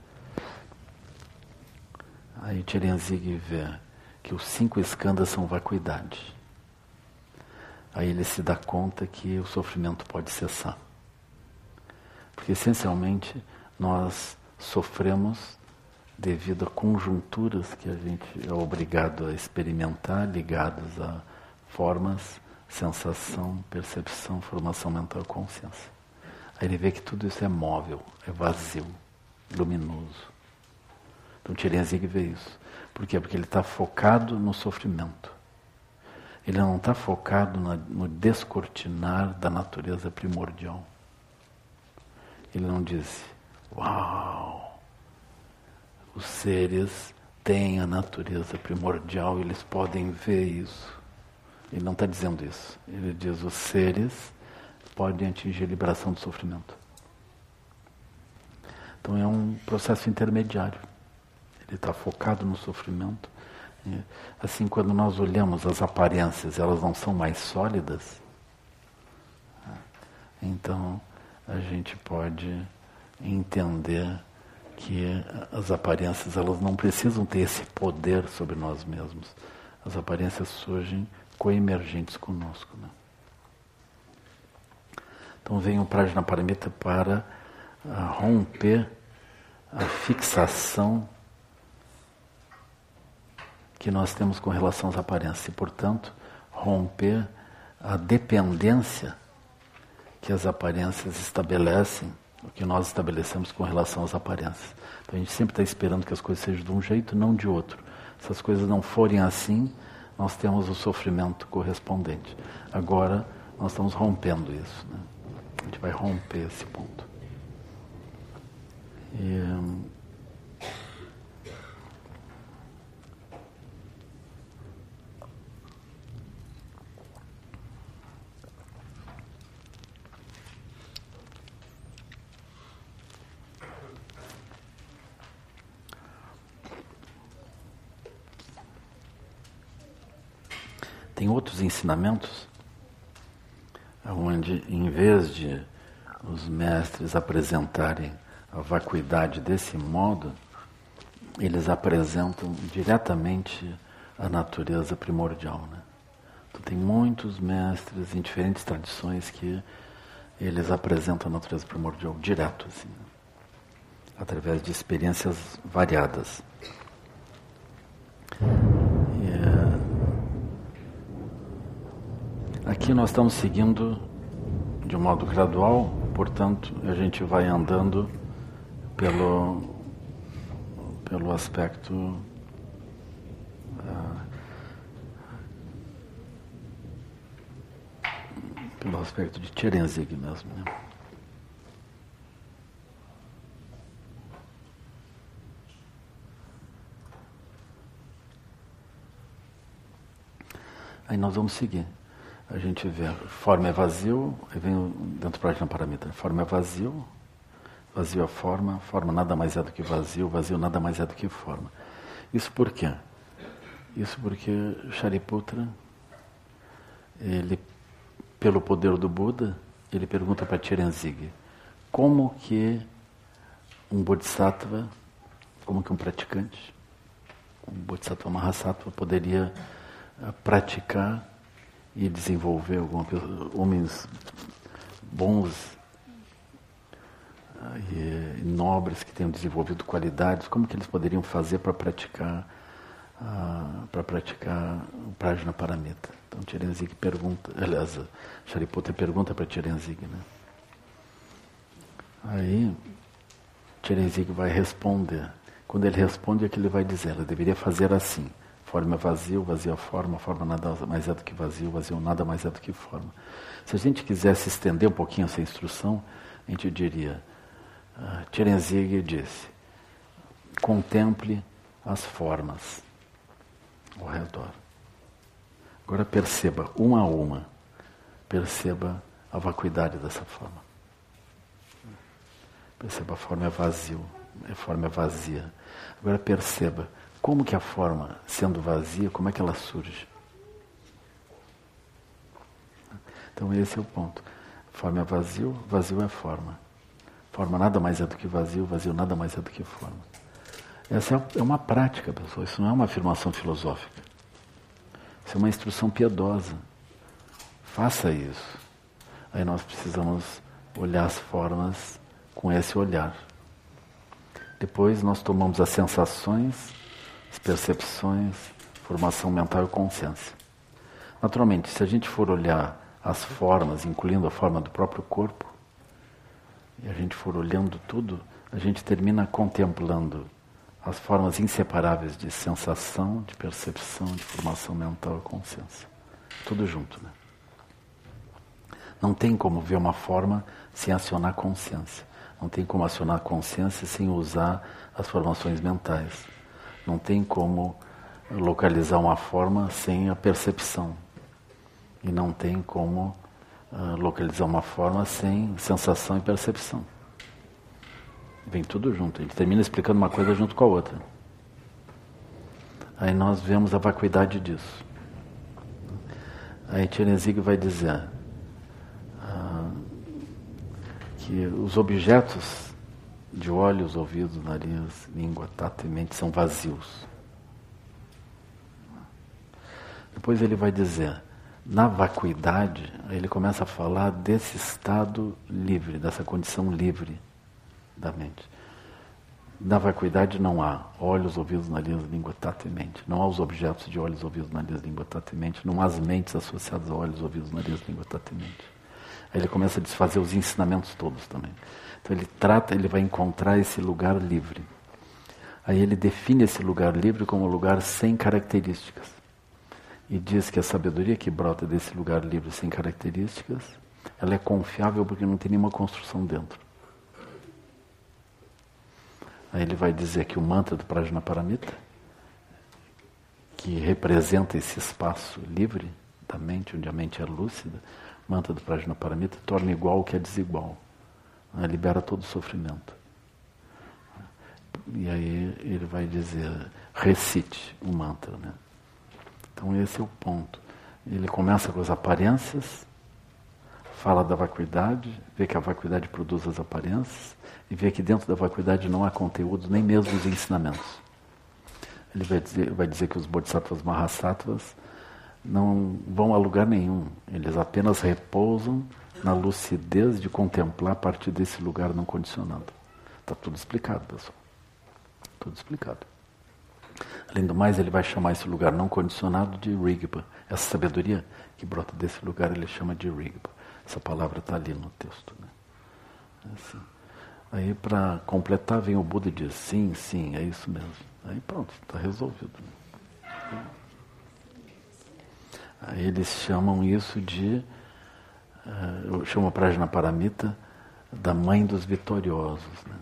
Aí Chenrezig vê que os 5 skandhas são vacuidade. Aí ele se dá conta que o sofrimento pode cessar. Porque essencialmente nós sofremos devido a conjunturas que a gente é obrigado a experimentar, ligadas a formas, sensação, percepção, formação mental e consciência. Aí ele vê que tudo isso é móvel, é vazio, luminoso. Então Chenrezig vê isso. Por quê? Porque ele está focado no sofrimento. Ele não está focado no descortinar da natureza primordial. Ele não diz, uau, os seres têm a natureza primordial, eles podem ver isso. Ele não está dizendo isso. Ele diz, os seres podem atingir a liberação do sofrimento. Então é um processo intermediário. Ele está focado no sofrimento. Assim, quando nós olhamos as aparências, elas não são mais sólidas. Então, a gente pode entender que as aparências, elas não precisam ter esse poder sobre nós mesmos. As aparências surgem coemergentes conosco, né? Então vem o Prajnaparamita para romper a fixação que nós temos com relação às aparências e, portanto, romper a dependência que as aparências estabelecem, o que nós estabelecemos com relação às aparências. Então a gente sempre está esperando que as coisas sejam de um jeito, não de outro. Se as coisas não forem assim, nós temos o sofrimento correspondente. Agora, nós estamos rompendo isso, né? A gente vai romper esse ponto. E tem outros ensinamentos onde, em vez de os mestres apresentarem a vacuidade desse modo, eles apresentam diretamente a natureza primordial, né? Então, tem muitos mestres em diferentes tradições que eles apresentam a natureza primordial direto, assim, né? Através de experiências variadas. Aqui nós estamos seguindo de um modo gradual, portanto, a gente vai andando pelo aspecto de Tcherenzig mesmo, né? Aí nós vamos seguir. A gente vê, forma é vazio, aí vem dentro do Prajna Paramita. Forma é vazio, vazio é forma, forma nada mais é do que vazio, vazio nada mais é do que forma. Isso por quê? Isso porque Shariputra, ele, pelo poder do Buda, ele pergunta para Tcherenzig, como que um Bodhisattva, como que um praticante, um Bodhisattva Mahasattva poderia praticar e desenvolver homens bons e nobres que tenham desenvolvido qualidades, como que eles poderiam fazer para praticar o Prajna Paramita? Então Tcherenzig pergunta, aliás, Shariputra pergunta para Tcherenzig, né? Aí Tcherenzig vai responder. Quando ele responde, é que ele vai dizer, ela deveria fazer assim. Forma é vazio, vazio é forma, forma nada mais é do que vazio, vazio nada mais é do que forma. Se a gente quisesse estender um pouquinho essa instrução, a gente diria, Tcherenzig disse, contemple as formas ao redor. Agora perceba, uma a uma, perceba a vacuidade dessa forma. Perceba, a forma é vazio, a forma é vazia. Agora perceba, como que a forma, sendo vazia, como é que ela surge? Então esse é o ponto. Forma é vazio, vazio é forma. Forma nada mais é do que vazio, vazio nada mais é do que forma. Essa é uma prática, pessoal. Isso não é uma afirmação filosófica. Isso é uma instrução piedosa. Faça isso. Aí nós precisamos olhar as formas com esse olhar. Depois nós tomamos as sensações, as percepções, formação mental e consciência. Naturalmente, se a gente for olhar as formas, incluindo a forma do próprio corpo, e a gente for olhando tudo, a gente termina contemplando as formas inseparáveis de sensação, de percepção, de formação mental e consciência. Tudo junto, né? Não tem como ver uma forma sem acionar a consciência. Não tem como acionar a consciência sem usar as formações mentais. Não tem como localizar uma forma sem a percepção. E não tem como localizar uma forma sem sensação e percepção. Vem tudo junto. A gente termina explicando uma coisa junto com a outra. Aí nós vemos a vacuidade disso. Aí Tcherenzig vai dizer que os objetos de olhos, ouvidos, nariz, língua, tato e mente são vazios. Depois ele vai dizer, na vacuidade, ele começa a falar desse estado livre, dessa condição livre da mente. Na vacuidade não há olhos, ouvidos, nariz, língua, tato e mente. Não há os objetos de olhos, ouvidos, nariz, língua, tato e mente. Não há as mentes associadas a olhos, ouvidos, nariz, língua, tato e mente. Aí ele começa a desfazer os ensinamentos todos também. Então ele vai encontrar esse lugar livre. Aí ele define esse lugar livre como um lugar sem características. E diz que a sabedoria que brota desse lugar livre sem características Ela é confiável porque não tem nenhuma construção dentro. Aí ele vai dizer que o mantra do Prajnaparamita, que representa esse espaço livre da mente, onde a mente é lúcida, o mantra do Prajnaparamita torna igual o que é desigual. Libera todo o sofrimento. E aí ele vai dizer, recite o mantra, né? Então esse é o ponto. Ele começa com as aparências, fala da vacuidade, vê que a vacuidade produz as aparências, e vê que dentro da vacuidade não há conteúdo, nem mesmo os ensinamentos. Ele vai dizer que os Bodhisattvas Mahasattvas não vão a lugar nenhum, eles apenas repousam na lucidez de contemplar a partir desse lugar não condicionado. Está tudo explicado, pessoal. Tudo explicado. Além do mais, ele vai chamar esse lugar não condicionado de Rigpa. Essa sabedoria que brota desse lugar, ele chama de Rigpa. Essa palavra está ali no texto, né? Assim. Aí, para completar, vem o Buda e diz, sim, sim, é isso mesmo. Aí pronto, está resolvido. Aí eles chamam isso de, eu chamo a Prajnaparamita da mãe dos vitoriosos, né?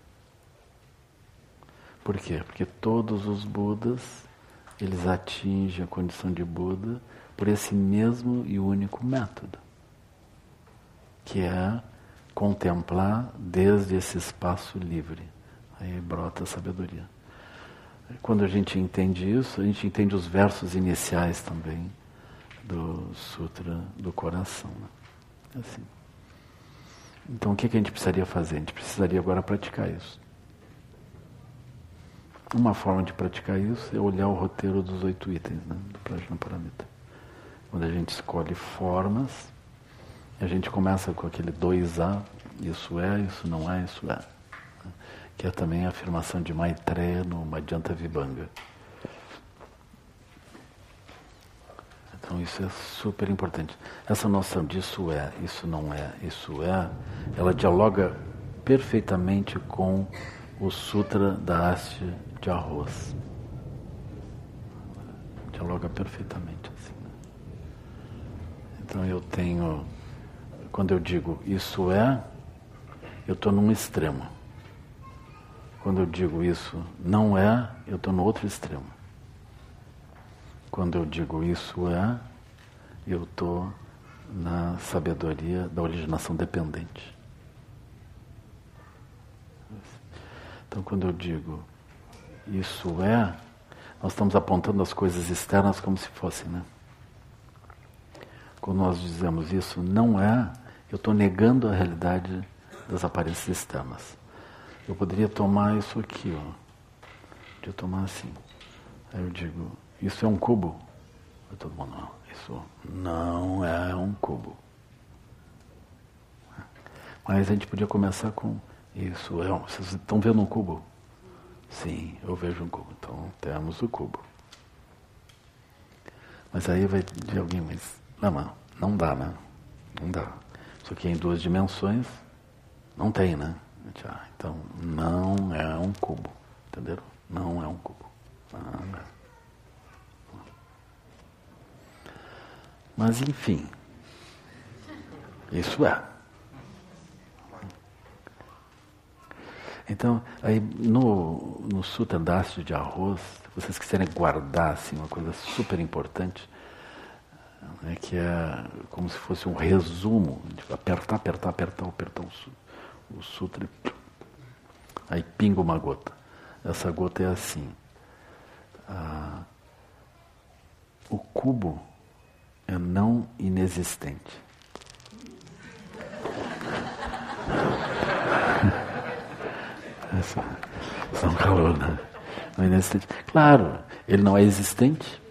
Por quê? Porque todos os Budas, eles atingem a condição de Buda por esse mesmo e único método, que é contemplar desde esse espaço livre. Aí brota a sabedoria. Quando a gente entende isso, a gente entende os versos iniciais também do Sutra do Coração, né? Assim. Então o que a gente precisaria fazer? A gente precisaria agora praticar isso. Uma forma de praticar isso é olhar o roteiro dos 8 itens, né, do Prajnaparamita. Quando a gente escolhe formas, a gente começa com aquele 2A, isso é, isso não é, isso é. Que é também a afirmação de Maitreya no Madhyanta Vibhanga. Então isso é super importante. Essa noção de isso é, isso não é, isso é, ela dialoga perfeitamente com o Sutra da Haste de Arroz. Dialoga perfeitamente assim, né? Então eu tenho, quando eu digo isso é, eu estou num extremo. Quando eu digo isso não é, eu estou no outro extremo. Quando eu digo isso é, eu estou na sabedoria da originação dependente. Então quando eu digo isso é, nós estamos apontando as coisas externas como se fossem, né? Quando nós dizemos isso não é, eu estou negando a realidade das aparências externas. Eu poderia tomar isso aqui, ó. Podia tomar assim. Aí eu digo, isso é um cubo? Aí todo mundo, não, isso não é um cubo. Mas a gente podia começar com isso. Vocês estão vendo um cubo? Sim, eu vejo um cubo. Então temos o cubo. Mas aí vai dizer alguém, mas não dá, né? Não dá. Isso aqui é em 2 dimensões, não tem, né? Então não é um cubo. Entenderam? Não é um cubo. Não é. Mas enfim, isso é. Então, aí no Sutra da Haste de Arroz, se vocês quiserem guardar assim, uma coisa super importante, né, que é como se fosse um resumo, de apertar o Sutra, aí pinga uma gota. Essa gota é assim. O cubo é não inexistente. Isso é um calor, né? Não é inexistente. Claro, ele não é existente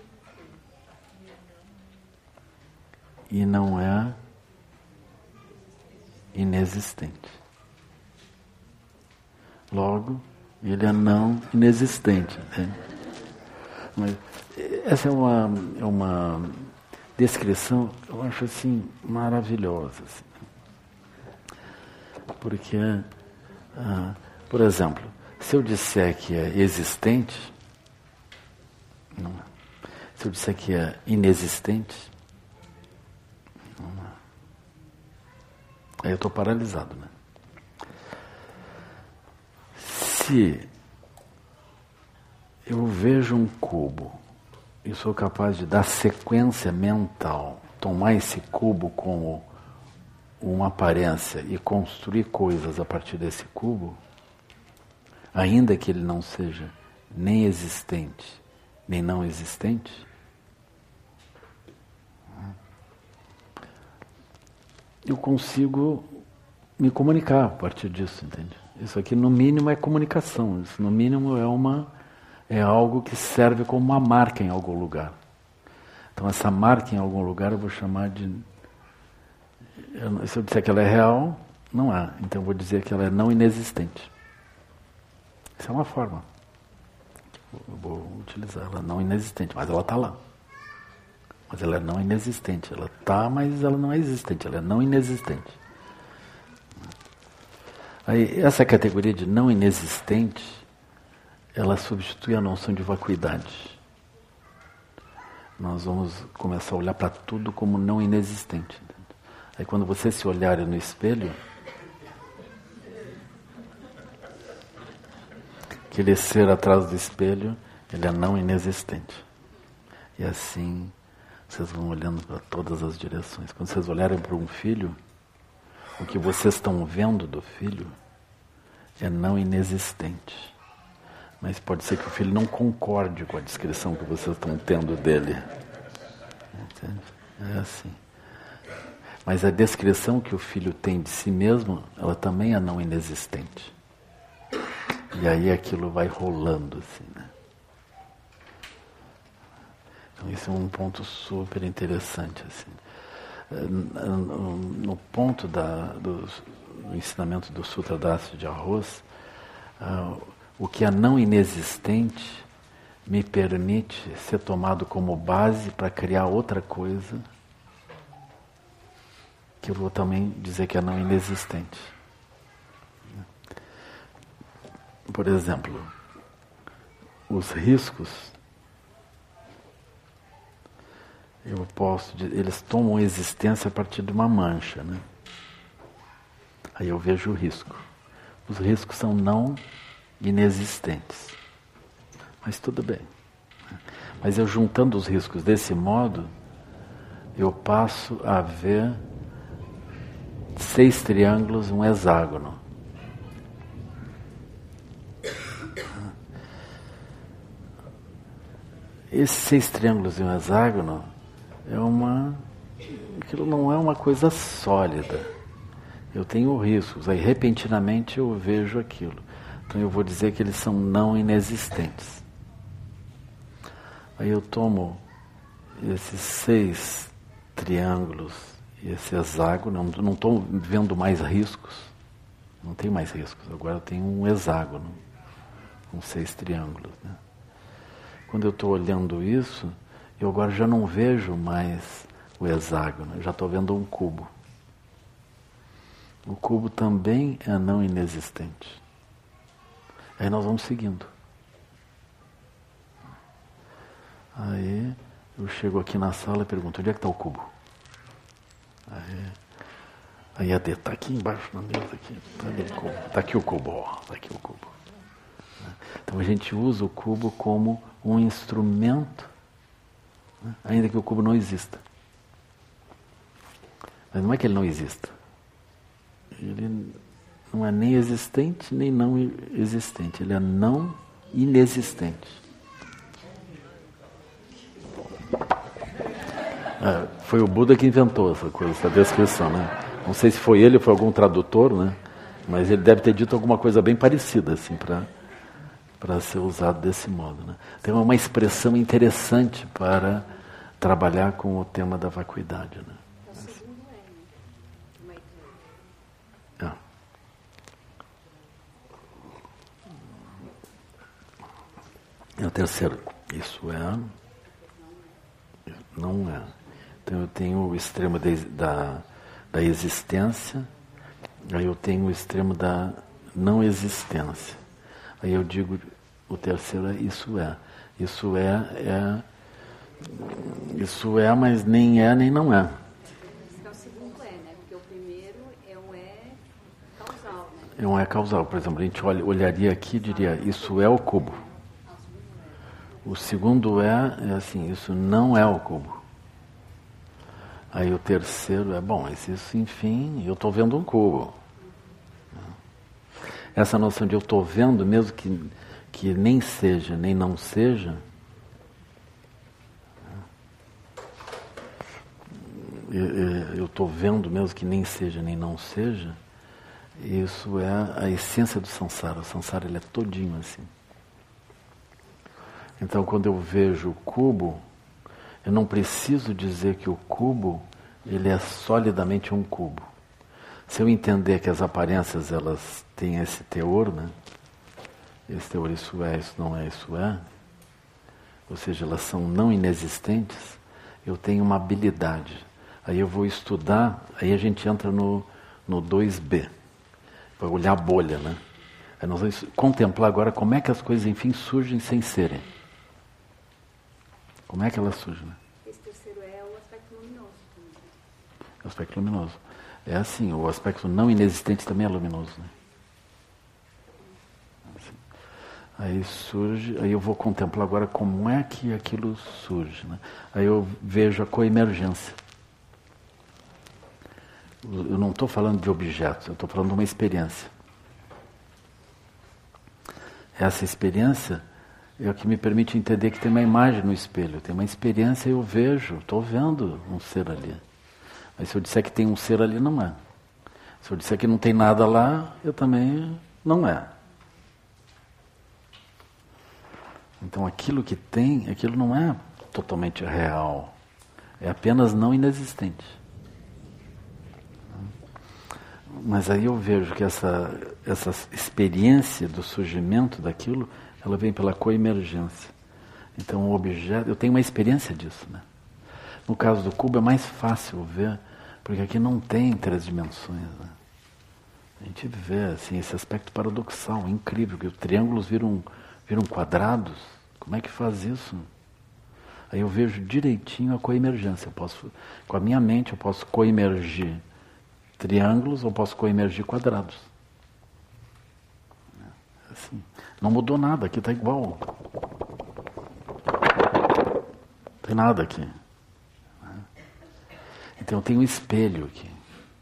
e não é inexistente. Logo, ele é não inexistente, né? Mas essa é uma descrição, eu acho assim, maravilhosa. Assim. Porque, por exemplo, se eu disser que é existente, não é. Se eu disser que é inexistente, não é. Aí eu estou paralisado, né? Se eu vejo um cubo e sou capaz de dar sequência mental, tomar esse cubo como uma aparência e construir coisas a partir desse cubo, ainda que ele não seja nem existente, nem não existente, eu consigo me comunicar a partir disso, entende? Isso aqui no mínimo é comunicação, isso no mínimo é algo que serve como uma marca em algum lugar. Então essa marca em algum lugar eu vou chamar de... Se eu disser que ela é real, não há. Então eu vou dizer que ela é não inexistente. Isso é uma forma. Eu vou utilizar ela não inexistente, mas ela está lá. Mas ela é não inexistente. Ela está, mas ela não é existente. Ela é não inexistente. Aí, essa categoria de não inexistente, ela substitui a noção de vacuidade. Nós vamos começar a olhar para tudo como não inexistente. Aí quando você se olhar no espelho, aquele ser atrás do espelho, ele é não inexistente. E assim, vocês vão olhando para todas as direções. Quando vocês olharem para um filho, o que vocês estão vendo do filho é não inexistente. Mas pode ser que o filho não concorde com a descrição que vocês estão tendo dele. Entende? É assim. Mas a descrição que o filho tem de si mesmo, ela também é não inexistente. E aí aquilo vai rolando assim, né? Então esse é um ponto super interessante, assim. No ponto do ensinamento do Sutra Dasya de Arroz, o que é não inexistente me permite ser tomado como base para criar outra coisa que eu vou também dizer que é não inexistente. Por exemplo, os riscos, eles tomam existência a partir de uma mancha, né? Aí eu vejo o risco. Os riscos são não inexistentes. Mas tudo bem. Mas eu juntando os riscos desse modo, eu passo a ver 6 triângulos, um hexágono. Esses 6 triângulos e um hexágono aquilo não é uma coisa sólida. Eu tenho riscos, aí repentinamente eu vejo aquilo. Então eu vou dizer que eles são não inexistentes. Aí eu tomo esses 6 triângulos e esse hexágono, não estou vendo mais riscos, não tem mais riscos, agora eu tenho um hexágono com 6 triângulos, né? Quando eu estou olhando isso, eu agora já não vejo mais o hexágono, eu já estou vendo um cubo. O cubo também é não inexistente. Aí nós vamos seguindo. Aí eu chego aqui na sala e pergunto, onde é que está o cubo? Aí a D está aqui embaixo na mesa, aqui. Está aqui o cubo, ó. Está aqui o cubo. Então a gente usa o cubo como um instrumento, né? Ainda que o cubo não exista. Mas não é que ele não exista. Ele não é nem existente, nem não existente. Ele é não inexistente. Foi o Buda que inventou essa coisa, essa descrição, né? Não sei se foi ele ou foi algum tradutor, né? Mas ele deve ter dito alguma coisa bem parecida, assim, para ser usado desse modo, né? Tem uma expressão interessante para trabalhar com o tema da vacuidade, né? É o terceiro. Isso é, não é. Então eu tenho o extremo da existência, aí eu tenho o extremo da não existência. Aí eu digo, o terceiro é isso é. Isso é, mas nem é, nem não é. Esse é o segundo é, né? Porque o primeiro é o é Não é causal. Por exemplo, a gente olharia aqui e diria, isso é o cubo. O segundo é assim, isso não é o cubo. Aí o terceiro isso enfim, eu estou vendo um cubo. Essa noção de eu estou vendo, mesmo que nem seja, nem não seja, eu estou vendo mesmo que nem seja, nem não seja, isso é a essência do samsara. O samsara ele é todinho assim. Então quando eu vejo o cubo, eu não preciso dizer que o cubo ele é solidamente um cubo. Se eu entender que as aparências elas têm esse teor, né? Esse teor, isso é, isso não é, isso é, ou seja, elas são não inexistentes, eu tenho uma habilidade. Aí eu vou estudar, aí a gente entra no 2B, para olhar a bolha, né? Aí nós vamos contemplar agora como é que as coisas, enfim, surgem sem serem. Como é que elas surgem, né? Esse terceiro é o aspecto luminoso. É o aspecto luminoso. É assim, o aspecto não inexistente também é luminoso, né? Assim. Aí surge, aí eu vou contemplar agora como é que aquilo surge, né? Aí eu vejo a coemergência. Eu não estou falando de objetos, eu estou falando de uma experiência. Essa experiência é o que me permite entender que tem uma imagem no espelho, tem uma experiência e eu vejo, estou vendo um ser ali. Mas se eu disser que tem um ser ali, não é. Se eu disser que não tem nada lá, eu também não é. Então aquilo que tem, aquilo não é totalmente real. É apenas não inexistente. Mas aí eu vejo que essa experiência do surgimento daquilo, ela vem pela coemergência. Então o objeto, eu tenho uma experiência disso, né? No caso do cubo é mais fácil ver, porque aqui não tem 3 dimensões, né? A gente vê assim, esse aspecto paradoxal, incrível, que os triângulos viram quadrados. Como é que faz isso? Aí eu vejo direitinho a coemergência. Eu posso, com a minha mente, eu posso coemergir triângulos ou posso coemergir quadrados. Assim, não mudou nada, aqui está igual. Não tem nada aqui. Então tem um espelho aqui.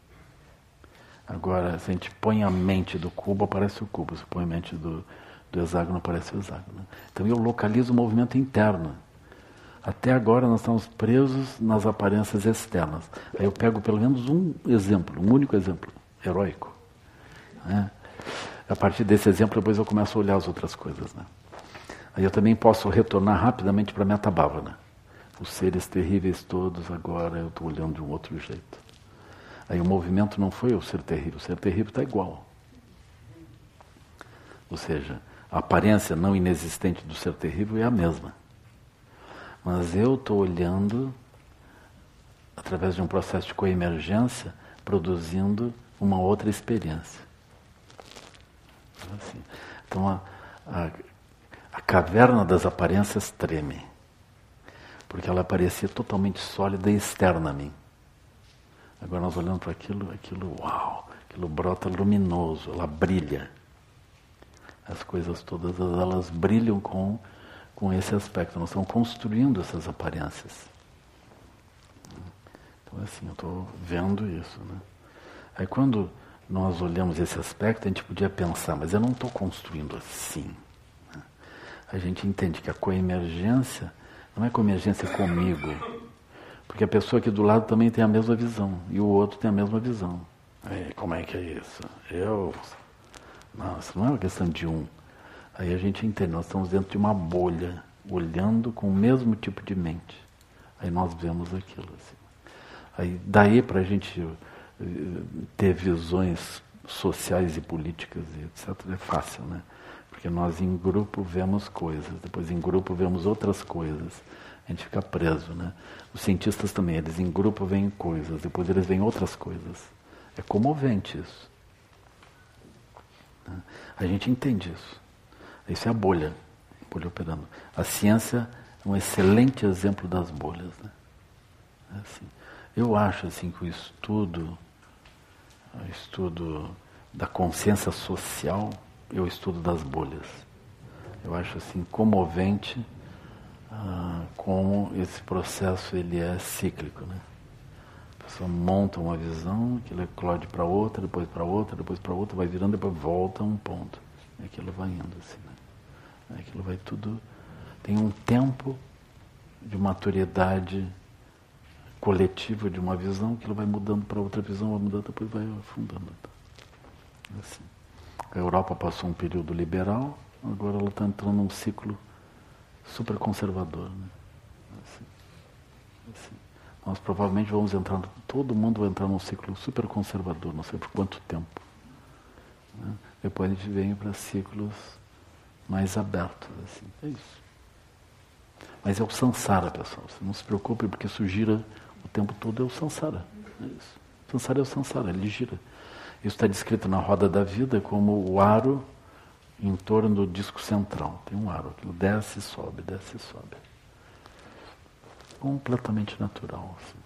Agora, se a gente põe a mente do cubo, aparece o cubo. Se põe a mente do hexágono, aparece o hexágono. Então eu localizo o movimento interno. Até agora nós estamos presos nas aparências externas. Aí eu pego pelo menos um exemplo, um único exemplo, heróico. Né? A partir desse exemplo, depois eu começo a olhar as outras coisas. Né? Aí eu também posso retornar rapidamente para a Metabhávana. Os seres terríveis todos, agora eu estou olhando de um outro jeito. Aí o movimento não foi o ser terrível está igual. Ou seja, a aparência não inexistente do ser terrível é a mesma. Mas eu estou olhando, através de um processo de coemergência, produzindo uma outra experiência. Assim. Então a caverna das aparências treme, porque ela parecia totalmente sólida e externa a mim. Agora nós olhando para aquilo, uau, aquilo brota luminoso, ela brilha. As coisas todas, elas brilham com esse aspecto. Nós estamos construindo essas aparências. Então assim, eu estou vendo isso. Né? Aí quando nós olhamos esse aspecto, a gente podia pensar, mas eu não estou construindo assim. Né? A gente entende que a coemergência não é coemergência comigo, porque a pessoa aqui do lado também tem a mesma visão, e o outro tem a mesma visão. Aí, como é que é isso? Nossa, não é uma questão de um. Aí a gente entende, nós estamos dentro de uma bolha, olhando com o mesmo tipo de mente. Aí nós vemos aquilo. Assim. Aí daí para a gente ter visões sociais e políticas e etc. é fácil, né? Porque nós em grupo vemos coisas, depois em grupo vemos outras coisas. A gente fica preso, né? Os cientistas também, eles em grupo veem coisas, depois eles veem outras coisas. É comovente isso. A gente entende isso. Isso é a bolha operando. A ciência é um excelente exemplo das bolhas. Né? Assim, eu acho assim, que o estudo da consciência social é o estudo das bolhas. Eu acho assim comovente como esse processo ele é cíclico, né? A pessoa monta uma visão, aquilo eclode para outra, depois para outra, depois para outra, vai virando, depois volta a um ponto. E aquilo vai indo assim, né? Aquilo vai tudo... Tem um tempo de maturidade coletiva de uma visão, aquilo vai mudando para outra visão, vai mudando, depois vai afundando. Assim. A Europa passou um período liberal, agora ela está entrando num ciclo super conservador, né? Assim. Nós provavelmente vamos entrar, todo mundo vai entrar num ciclo super conservador, não sei por quanto tempo, né? Depois a gente vem para ciclos mais abertos, assim. É isso. Mas é o samsara, pessoal. Você não se preocupe, porque isso gira o tempo todo, é o samsara. É isso. O samsara é o samsara, ele gira. Isso está descrito na roda da vida como o aro em torno do disco central. Tem um aro, que desce e sobe, desce e sobe. Completamente natural. Assim.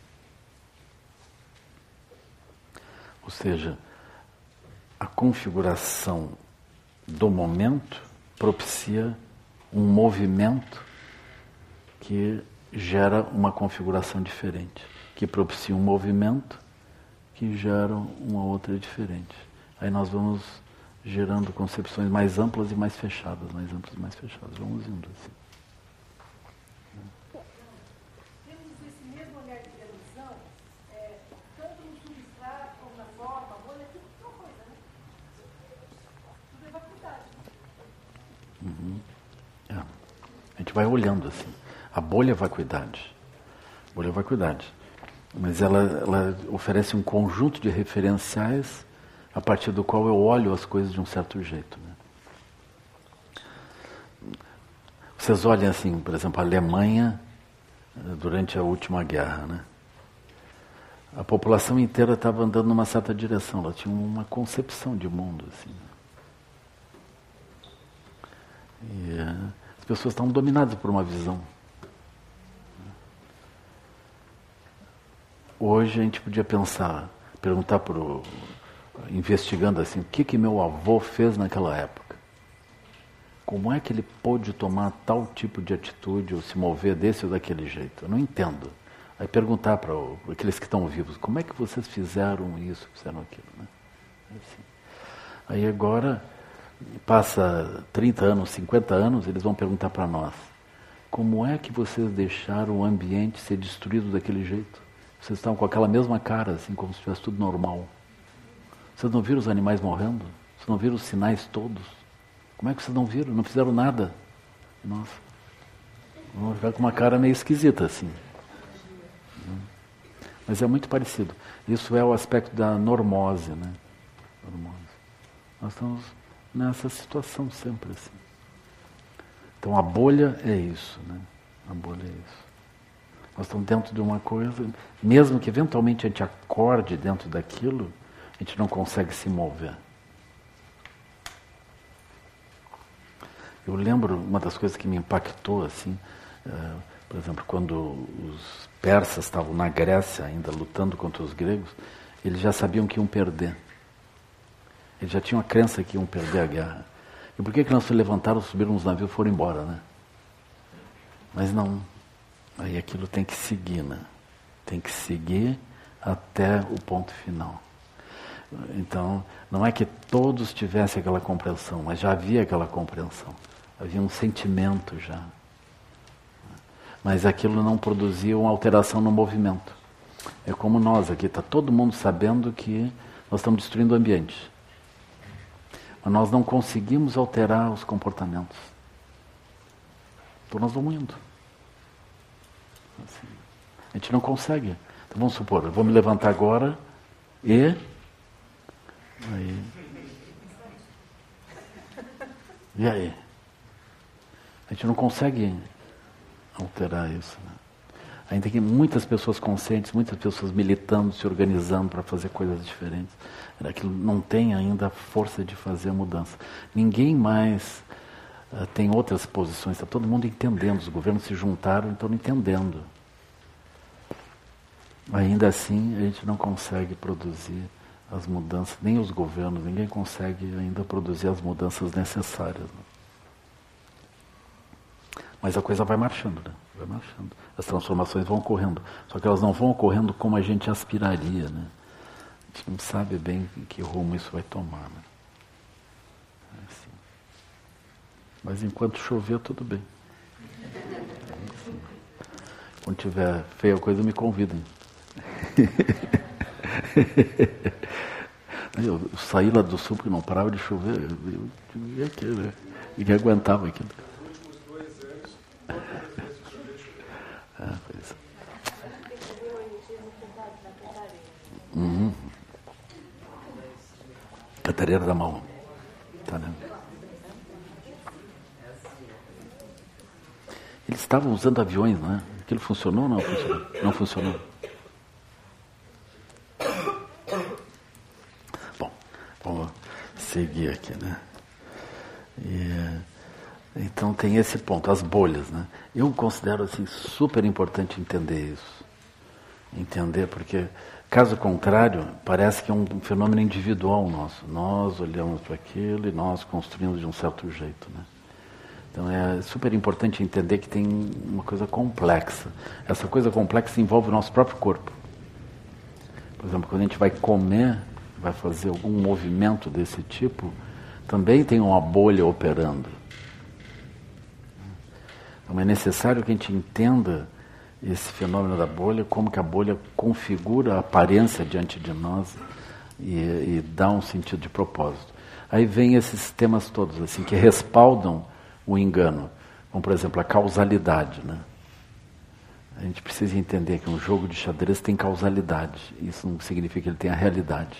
Ou seja, a configuração do momento propicia um movimento que gera uma configuração diferente, que propicia um movimento que gera uma outra diferente. Aí nós vamos gerando concepções mais amplas e mais fechadas, mais amplas e mais fechadas. Vamos indo assim. Temos esse mesmo olhar de realização, tanto no substrato como na forma, a bolha, tudo é uma coisa, né? Tudo é vacuidade. A gente vai olhando assim. A bolha é vacuidade. A bolha é vacuidade. Mas ela oferece um conjunto de referenciais a partir do qual eu olho as coisas de um certo jeito, né? Vocês olhem assim, por exemplo, a Alemanha durante a última guerra, né? A população inteira estava andando numa certa direção, ela tinha uma concepção de mundo, assim. E as pessoas estavam dominadas por uma visão. Hoje a gente podia perguntar investigando assim, o que meu avô fez naquela época? Como é que ele pôde tomar tal tipo de atitude ou se mover desse ou daquele jeito? Eu não entendo. Aí perguntar para aqueles que estão vivos, como é que vocês fizeram isso, fizeram aquilo, né? Assim. Aí agora, passa 30 anos, 50 anos, eles vão perguntar para nós, como é que vocês deixaram o ambiente ser destruído daquele jeito? Vocês estavam com aquela mesma cara, assim, como se estivesse tudo normal. Vocês não viram os animais morrendo? Vocês não viram os sinais todos? Como é que vocês não viram? Não fizeram nada? Nossa. Vamos ficar com uma cara meio esquisita, assim. Mas é muito parecido. Isso é o aspecto da normose, né? Normose. Nós estamos nessa situação sempre, assim. Então a bolha é isso, né? A bolha é isso. Nós estamos dentro de uma coisa, mesmo que eventualmente a gente acorde dentro daquilo, a gente não consegue se mover. Eu lembro uma das coisas que me impactou, assim, por exemplo, quando os persas estavam na Grécia ainda lutando contra os gregos, eles já sabiam que iam perder. Eles já tinham a crença que iam perder a guerra. E por que não se levantaram, subiram nos navios e foram embora, né? Mas não. Aí aquilo tem que seguir, né? Tem que seguir até o ponto final. Então, não é que todos tivessem aquela compreensão, mas já havia aquela compreensão. Havia um sentimento já. Mas aquilo não produzia uma alteração no movimento. É como nós aqui, está todo mundo sabendo que nós estamos destruindo o ambiente. Mas nós não conseguimos alterar os comportamentos. Então nós vamos indo. Assim. A gente não consegue. Então vamos supor, eu vou me levantar agora e... E aí? A gente não consegue alterar isso, né? Ainda tem muitas pessoas conscientes, muitas pessoas militando, se organizando para fazer coisas diferentes. Aquilo não tem ainda a força de fazer a mudança. Ninguém mais tem outras posições, está todo mundo entendendo, os governos se juntaram e estão entendendo. Ainda assim, a gente não consegue produzir as mudanças, nem os governos, ninguém consegue ainda produzir as mudanças necessárias. Né? Mas a coisa vai marchando, né? Vai marchando. As transformações vão ocorrendo. Só que elas não vão ocorrendo como a gente aspiraria, né? A gente não sabe bem que rumo isso vai tomar, né? É assim. Mas enquanto chover, tudo bem. Quando tiver feia coisa, me convidem. Eu saí lá do sul porque não parava de chover. Eu vivia aquilo, né? E aguentava aquilo. Pois. Cantareira da mão. Tá, né? Eles estavam usando aviões, não é? Aquilo funcionou ou não funcionou? Não funcionou. Bom, vamos seguir aqui, né? Então tem esse ponto, as bolhas, né? Eu considero assim super importante entender isso. Entender, porque caso contrário, parece que é um fenômeno individual nosso. Nós olhamos para aquilo e nós construímos de um certo jeito, né? Então é super importante entender que tem uma coisa complexa. Essa coisa complexa envolve o nosso próprio corpo. Por exemplo, quando a gente vai comer, vai fazer algum movimento desse tipo, também tem uma bolha operando. Então é necessário que a gente entenda esse fenômeno da bolha, como que a bolha configura a aparência diante de nós e dá um sentido de propósito. Aí vem esses temas todos assim que respaldam o engano, como por exemplo a causalidade, né? A gente precisa entender que um jogo de xadrez tem causalidade. Isso não significa que ele tenha realidade,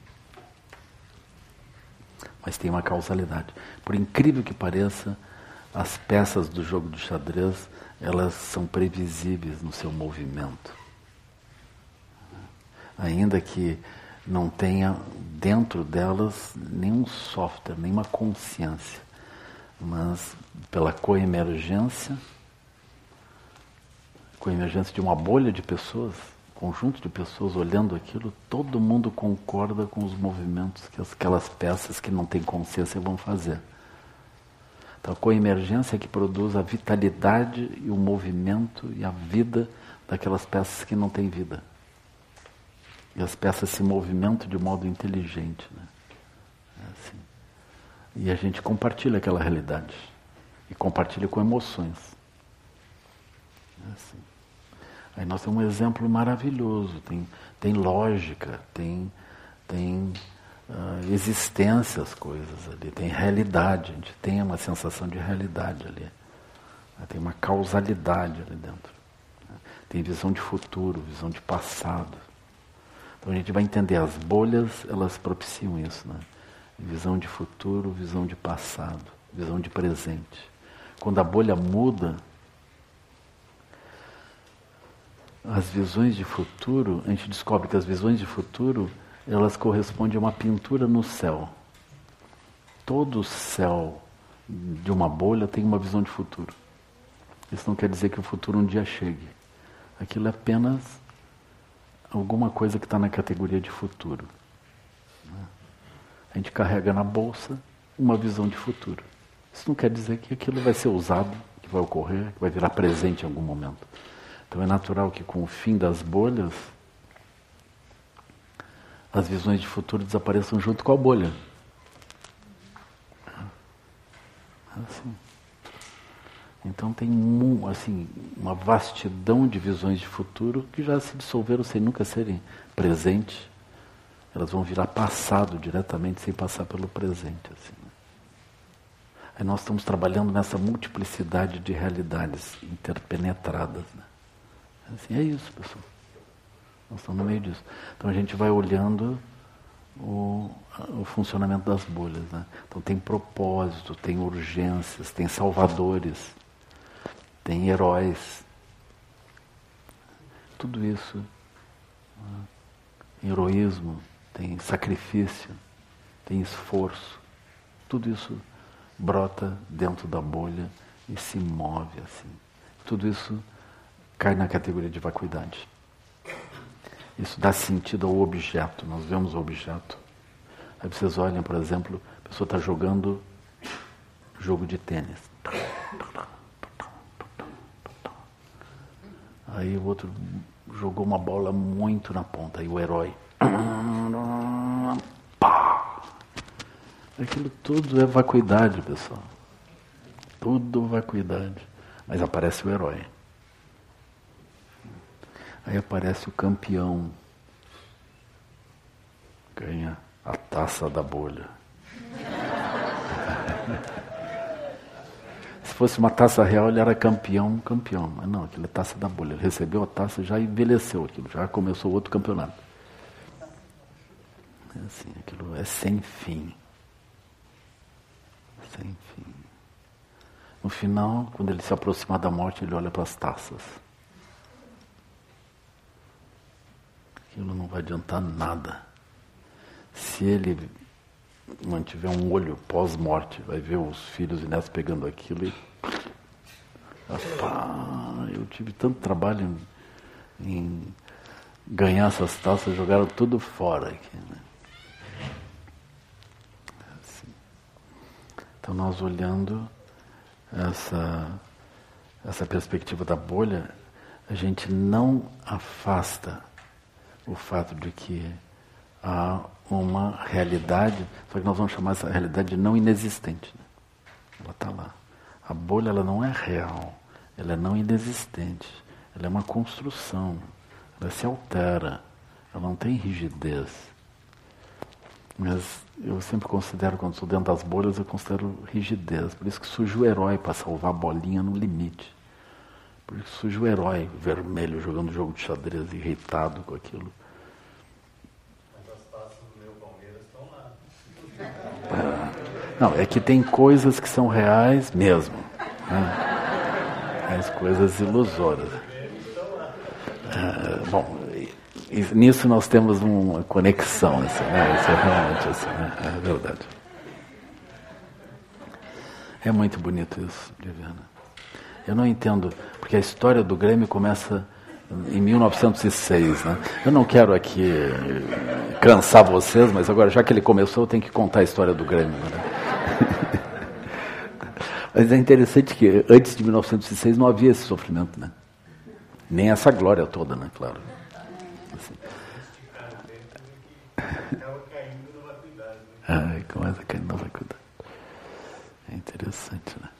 mas tem uma causalidade. Por incrível que pareça, as peças do jogo de xadrez, elas são previsíveis no seu movimento, ainda que não tenha dentro delas nenhum software, nenhuma consciência. Mas pela coemergência de uma bolha de pessoas, conjunto de pessoas olhando aquilo, todo mundo concorda com os movimentos que aquelas peças que não têm consciência vão fazer. Então a coemergência é que produz a vitalidade e o movimento e a vida daquelas peças que não têm vida. E as peças se movimentam de modo inteligente, né? É assim. E a gente compartilha aquela realidade. E compartilha com emoções. É assim. Aí nós temos um exemplo maravilhoso. Tem lógica, tem existência as coisas ali. Tem realidade. A gente tem uma sensação de realidade ali. Tem uma causalidade ali dentro. Tem visão de futuro, visão de passado. Então a gente vai entender. As bolhas, elas propiciam isso, né? Visão de futuro, visão de passado, visão de presente. Quando a bolha muda, as visões de futuro, a gente descobre que as visões de futuro, elas correspondem a uma pintura no céu. Todo céu de uma bolha tem uma visão de futuro. Isso não quer dizer que o futuro um dia chegue. Aquilo é apenas alguma coisa que está na categoria de futuro. A gente carrega na bolsa uma visão de futuro. Isso não quer dizer que aquilo vai ser usado, que vai ocorrer, que vai virar presente em algum momento. Então é natural que com o fim das bolhas, as visões de futuro desapareçam junto com a bolha. Assim. Então tem assim, uma vastidão de visões de futuro que já se dissolveram sem nunca serem presentes. Elas vão virar passado diretamente, sem passar pelo presente. Assim, né? Aí nós estamos trabalhando nessa multiplicidade de realidades interpenetradas. Né? Assim, é isso, pessoal. Nós estamos no meio disso. Então a gente vai olhando o funcionamento das bolhas. Né? Então tem propósito, tem urgências, tem salvadores, tem heróis. Tudo isso. Heroísmo. Tem sacrifício, tem esforço. Tudo isso brota dentro da bolha e se move assim. Tudo isso cai na categoria de vacuidade. Isso dá sentido ao objeto. Nós vemos o objeto. Aí vocês olham, por exemplo, a pessoa está jogando jogo de tênis. Aí o outro jogou uma bola muito na ponta. Aí o herói... Pá! Aquilo tudo é vacuidade, pessoal. Tudo vacuidade. Mas aparece o herói. Aí aparece o campeão. Ganha a taça da bolha. Se fosse uma taça real, ele era campeão. Mas não, aquilo é taça da bolha. Ele recebeu a taça e já envelheceu aquilo. Já começou outro campeonato. É assim, aquilo é sem fim. Sem fim. No final, quando ele se aproximar da morte, ele olha para as taças. Aquilo não vai adiantar nada. Se ele mantiver um olho pós-morte, vai ver os filhos e netos pegando aquilo e... eu tive tanto trabalho em ganhar essas taças, jogaram tudo fora aqui, né? Assim. Então nós olhando essa perspectiva da bolha, a gente não afasta o fato de que há uma realidade, só que nós vamos chamar essa realidade de não inexistente, né? Ela está lá. A bolha, ela não é real, ela é não inexistente, ela é uma construção, ela se altera, ela não tem rigidez. Mas eu sempre considero, quando estou dentro das bolhas, eu considero rigidez. Por isso que surge o herói para salvar a bolinha no limite. Por isso que surge o herói vermelho jogando jogo de xadrez, irritado com aquilo. Não, é que tem coisas que são reais mesmo, né? As coisas ilusórias. Bom, nisso nós temos uma conexão, assim, né? Isso é realmente assim, né? É verdade. É muito bonito isso, Liviana. Eu não entendo, porque a história do Grêmio começa em 1906, né? Eu não quero aqui cansar vocês, mas agora, já que ele começou, eu tenho que contar a história do Grêmio, né? Mas é interessante que antes de 1906 não havia esse sofrimento, né? Nem essa glória toda, né? Claro. Assim. Começa caindo na vacuidade. É interessante, né?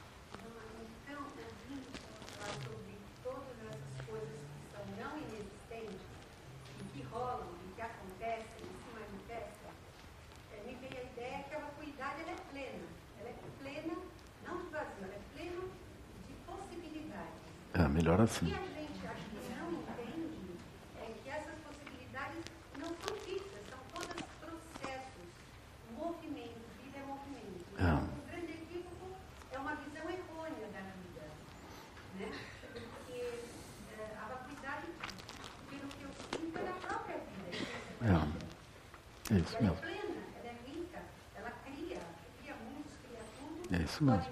Melhor assim. O que a gente acho que não entende é que essas possibilidades não são fixas, são todos processos, movimento, vida é movimento. Então, o grande equívoco é uma visão errônea da vida, né? Porque a vacuidade, pelo que eu sinto, é da própria vida. É isso mesmo. Ela é plena, ela é rica, ela cria mundos, cria tudo. É isso mesmo.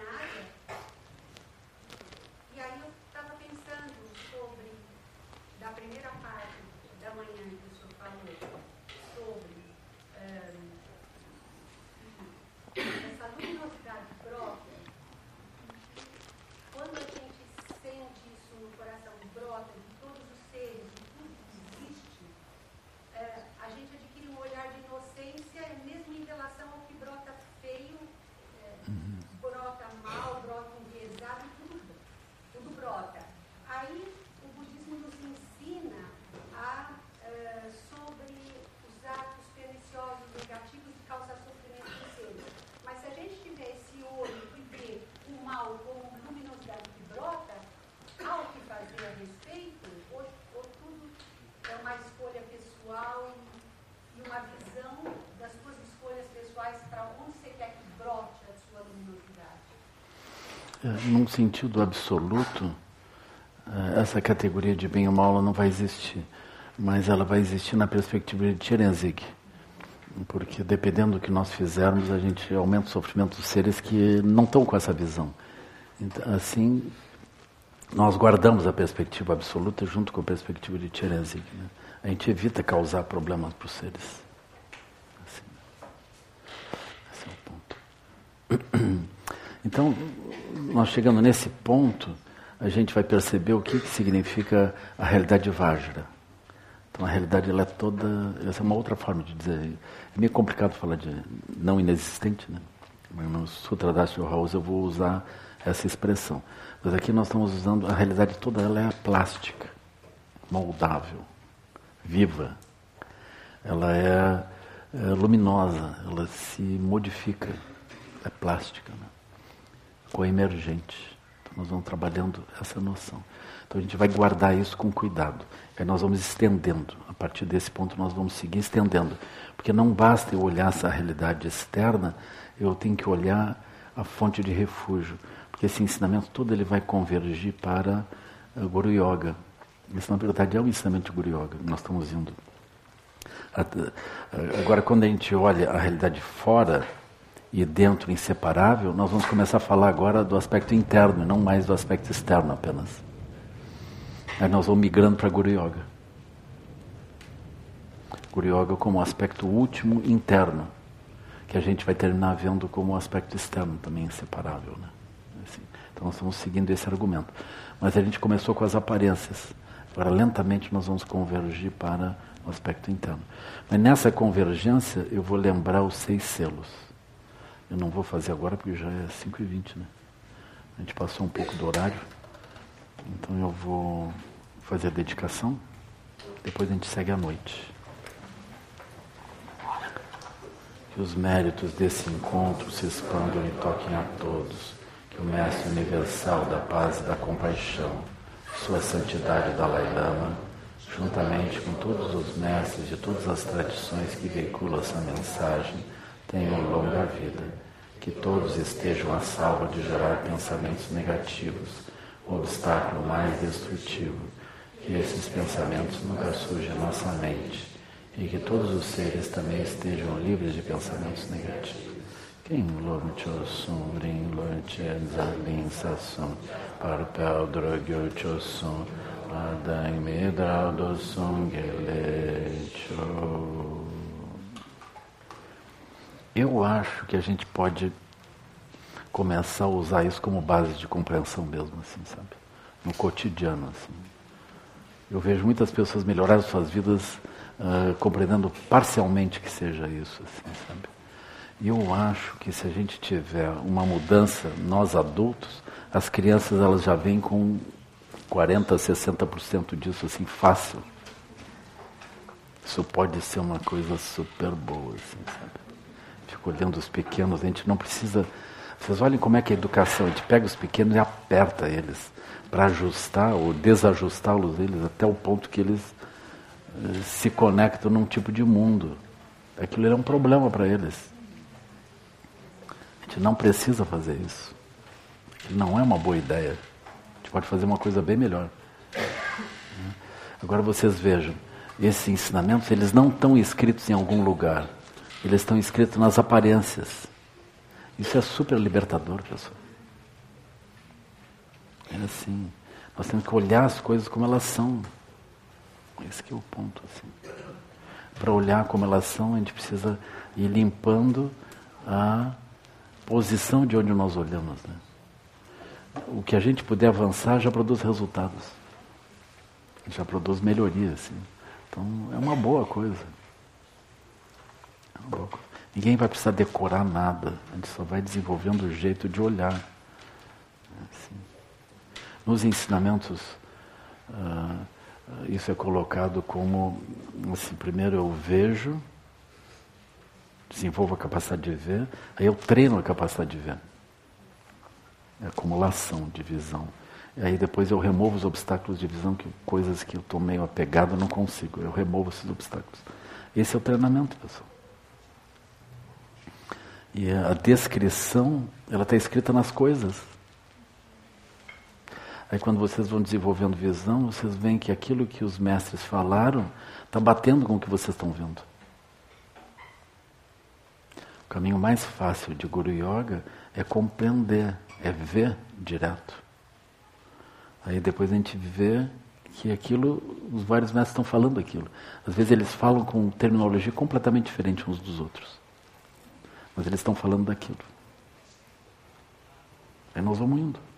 Primeira parte da manhã que o senhor falou sobre essa luminosidade própria, quando a gente sente isso no coração, brota de todos os seres, de tudo que existe, a gente adquire um olhar de inocência, mesmo em relação ao que brota feio, brota mal, brota enviesado, tudo brota. Aí o budismo nos ensina sobre os atos perniciosos, negativos e causar sofrimento nos seres. Mas se a gente tiver esse olho e ver o mal como luminosidade que brota, há o que fazer a respeito, ou tudo é uma escolha pessoal e uma visão das suas escolhas pessoais para onde você quer que brote a sua luminosidade? Num sentido absoluto, essa categoria de bem ou mal ela não vai existir, mas ela vai existir na perspectiva de Tcherenzig, porque dependendo do que nós fizermos, a gente aumenta o sofrimento dos seres que não estão com essa visão. Então, assim, nós guardamos a perspectiva absoluta junto com a perspectiva de Tcherenzig, né? A gente evita causar problemas para os seres. Assim. Esse é o ponto. Então, nós chegando nesse ponto, a gente vai perceber o que significa a realidade Vajra. Então, a realidade ela é toda... Essa é uma outra forma de dizer. É meio complicado falar de não inexistente, né? Mas no Sutra da House eu vou usar essa expressão. Mas aqui nós estamos usando... A realidade toda ela é plástica, moldável, viva. Ela é luminosa, ela se modifica. É plástica, né? Coemergente. Então nós vamos trabalhando essa noção. Então a gente vai guardar isso com cuidado. Aí nós vamos estendendo. A partir desse ponto nós vamos seguir estendendo. Porque não basta eu olhar essa realidade externa, eu tenho que olhar a fonte de refúgio. Porque esse ensinamento todo ele vai convergir para Guru Yoga. Isso na verdade é um ensinamento de Guru Yoga. Nós estamos indo. Agora quando a gente olha a realidade fora e dentro inseparável, nós vamos começar a falar agora do aspecto interno, e não mais do aspecto externo apenas. Aí nós vamos migrando para Guru Yoga. Guru Yoga como aspecto último interno, que a gente vai terminar vendo como aspecto externo também inseparável, né? Assim, então nós estamos seguindo esse argumento. Mas a gente começou com as aparências. Agora lentamente nós vamos convergir para o aspecto interno. Mas nessa convergência eu vou lembrar os 6 selos. Eu não vou fazer agora porque já é 5h20, né? A gente passou um pouco do horário. Então eu vou fazer a dedicação. Depois a gente segue à noite. Que os méritos desse encontro se expandam e toquem a todos. Que o Mestre Universal da Paz e da Compaixão, Sua Santidade Dalai Lama, juntamente com todos os mestres de todas as tradições que veiculam essa mensagem, tenham longa vida, que todos estejam a salvo de gerar pensamentos negativos, o obstáculo mais destrutivo, que esses pensamentos nunca surjam em nossa mente, e que todos os seres também estejam livres de pensamentos negativos. Quem lom chosun, rin lom chen zalin sassun, parpel drogyo chosun, adang medra dosun gelecho. Eu acho que a gente pode começar a usar isso como base de compreensão mesmo, assim, sabe? No cotidiano, assim. Eu vejo muitas pessoas melhorarem suas vidas compreendendo parcialmente que seja isso, assim, sabe? E eu acho que se a gente tiver uma mudança, nós adultos, as crianças elas já vêm com 40%, 60% disso, assim, fácil. Isso pode ser uma coisa super boa, assim, sabe? Fico olhando os pequenos, a gente não precisa... Vocês olhem como é que é a educação, a gente pega os pequenos e aperta eles para ajustar ou desajustá-los eles até o ponto que eles se conectam num tipo de mundo. Aquilo é um problema para eles. A gente não precisa fazer isso. Aquilo não é uma boa ideia. A gente pode fazer uma coisa bem melhor. Agora vocês vejam, esses ensinamentos, eles não estão escritos em algum lugar. Eles estão escritos nas aparências. Isso é super libertador, pessoal. É assim. Nós temos que olhar as coisas como elas são. Esse que é o ponto, assim. Para olhar como elas são, a gente precisa ir limpando a posição de onde nós olhamos, né? O que a gente puder avançar já produz resultados. Já produz melhoria, assim. Então, é uma boa coisa. É uma boa coisa. Ninguém vai precisar decorar nada. A gente só vai desenvolvendo o jeito de olhar. Assim. Nos ensinamentos, isso é colocado como, assim, primeiro eu vejo, desenvolvo a capacidade de ver, aí eu treino a capacidade de ver. É acumulação de visão. E aí depois eu removo os obstáculos de visão, que coisas que eu estou meio apegado eu não consigo. Eu removo esses obstáculos. Esse é o treinamento, pessoal. E a descrição, ela está escrita nas coisas. Aí quando vocês vão desenvolvendo visão, vocês veem que aquilo que os mestres falaram está batendo com o que vocês estão vendo. O caminho mais fácil de Guru Yoga é compreender, é ver direto. Aí depois a gente vê que aquilo, os vários mestres estão falando aquilo. Às vezes eles falam com terminologia completamente diferente uns dos outros. Mas eles estão falando daquilo. Aí nós vamos indo.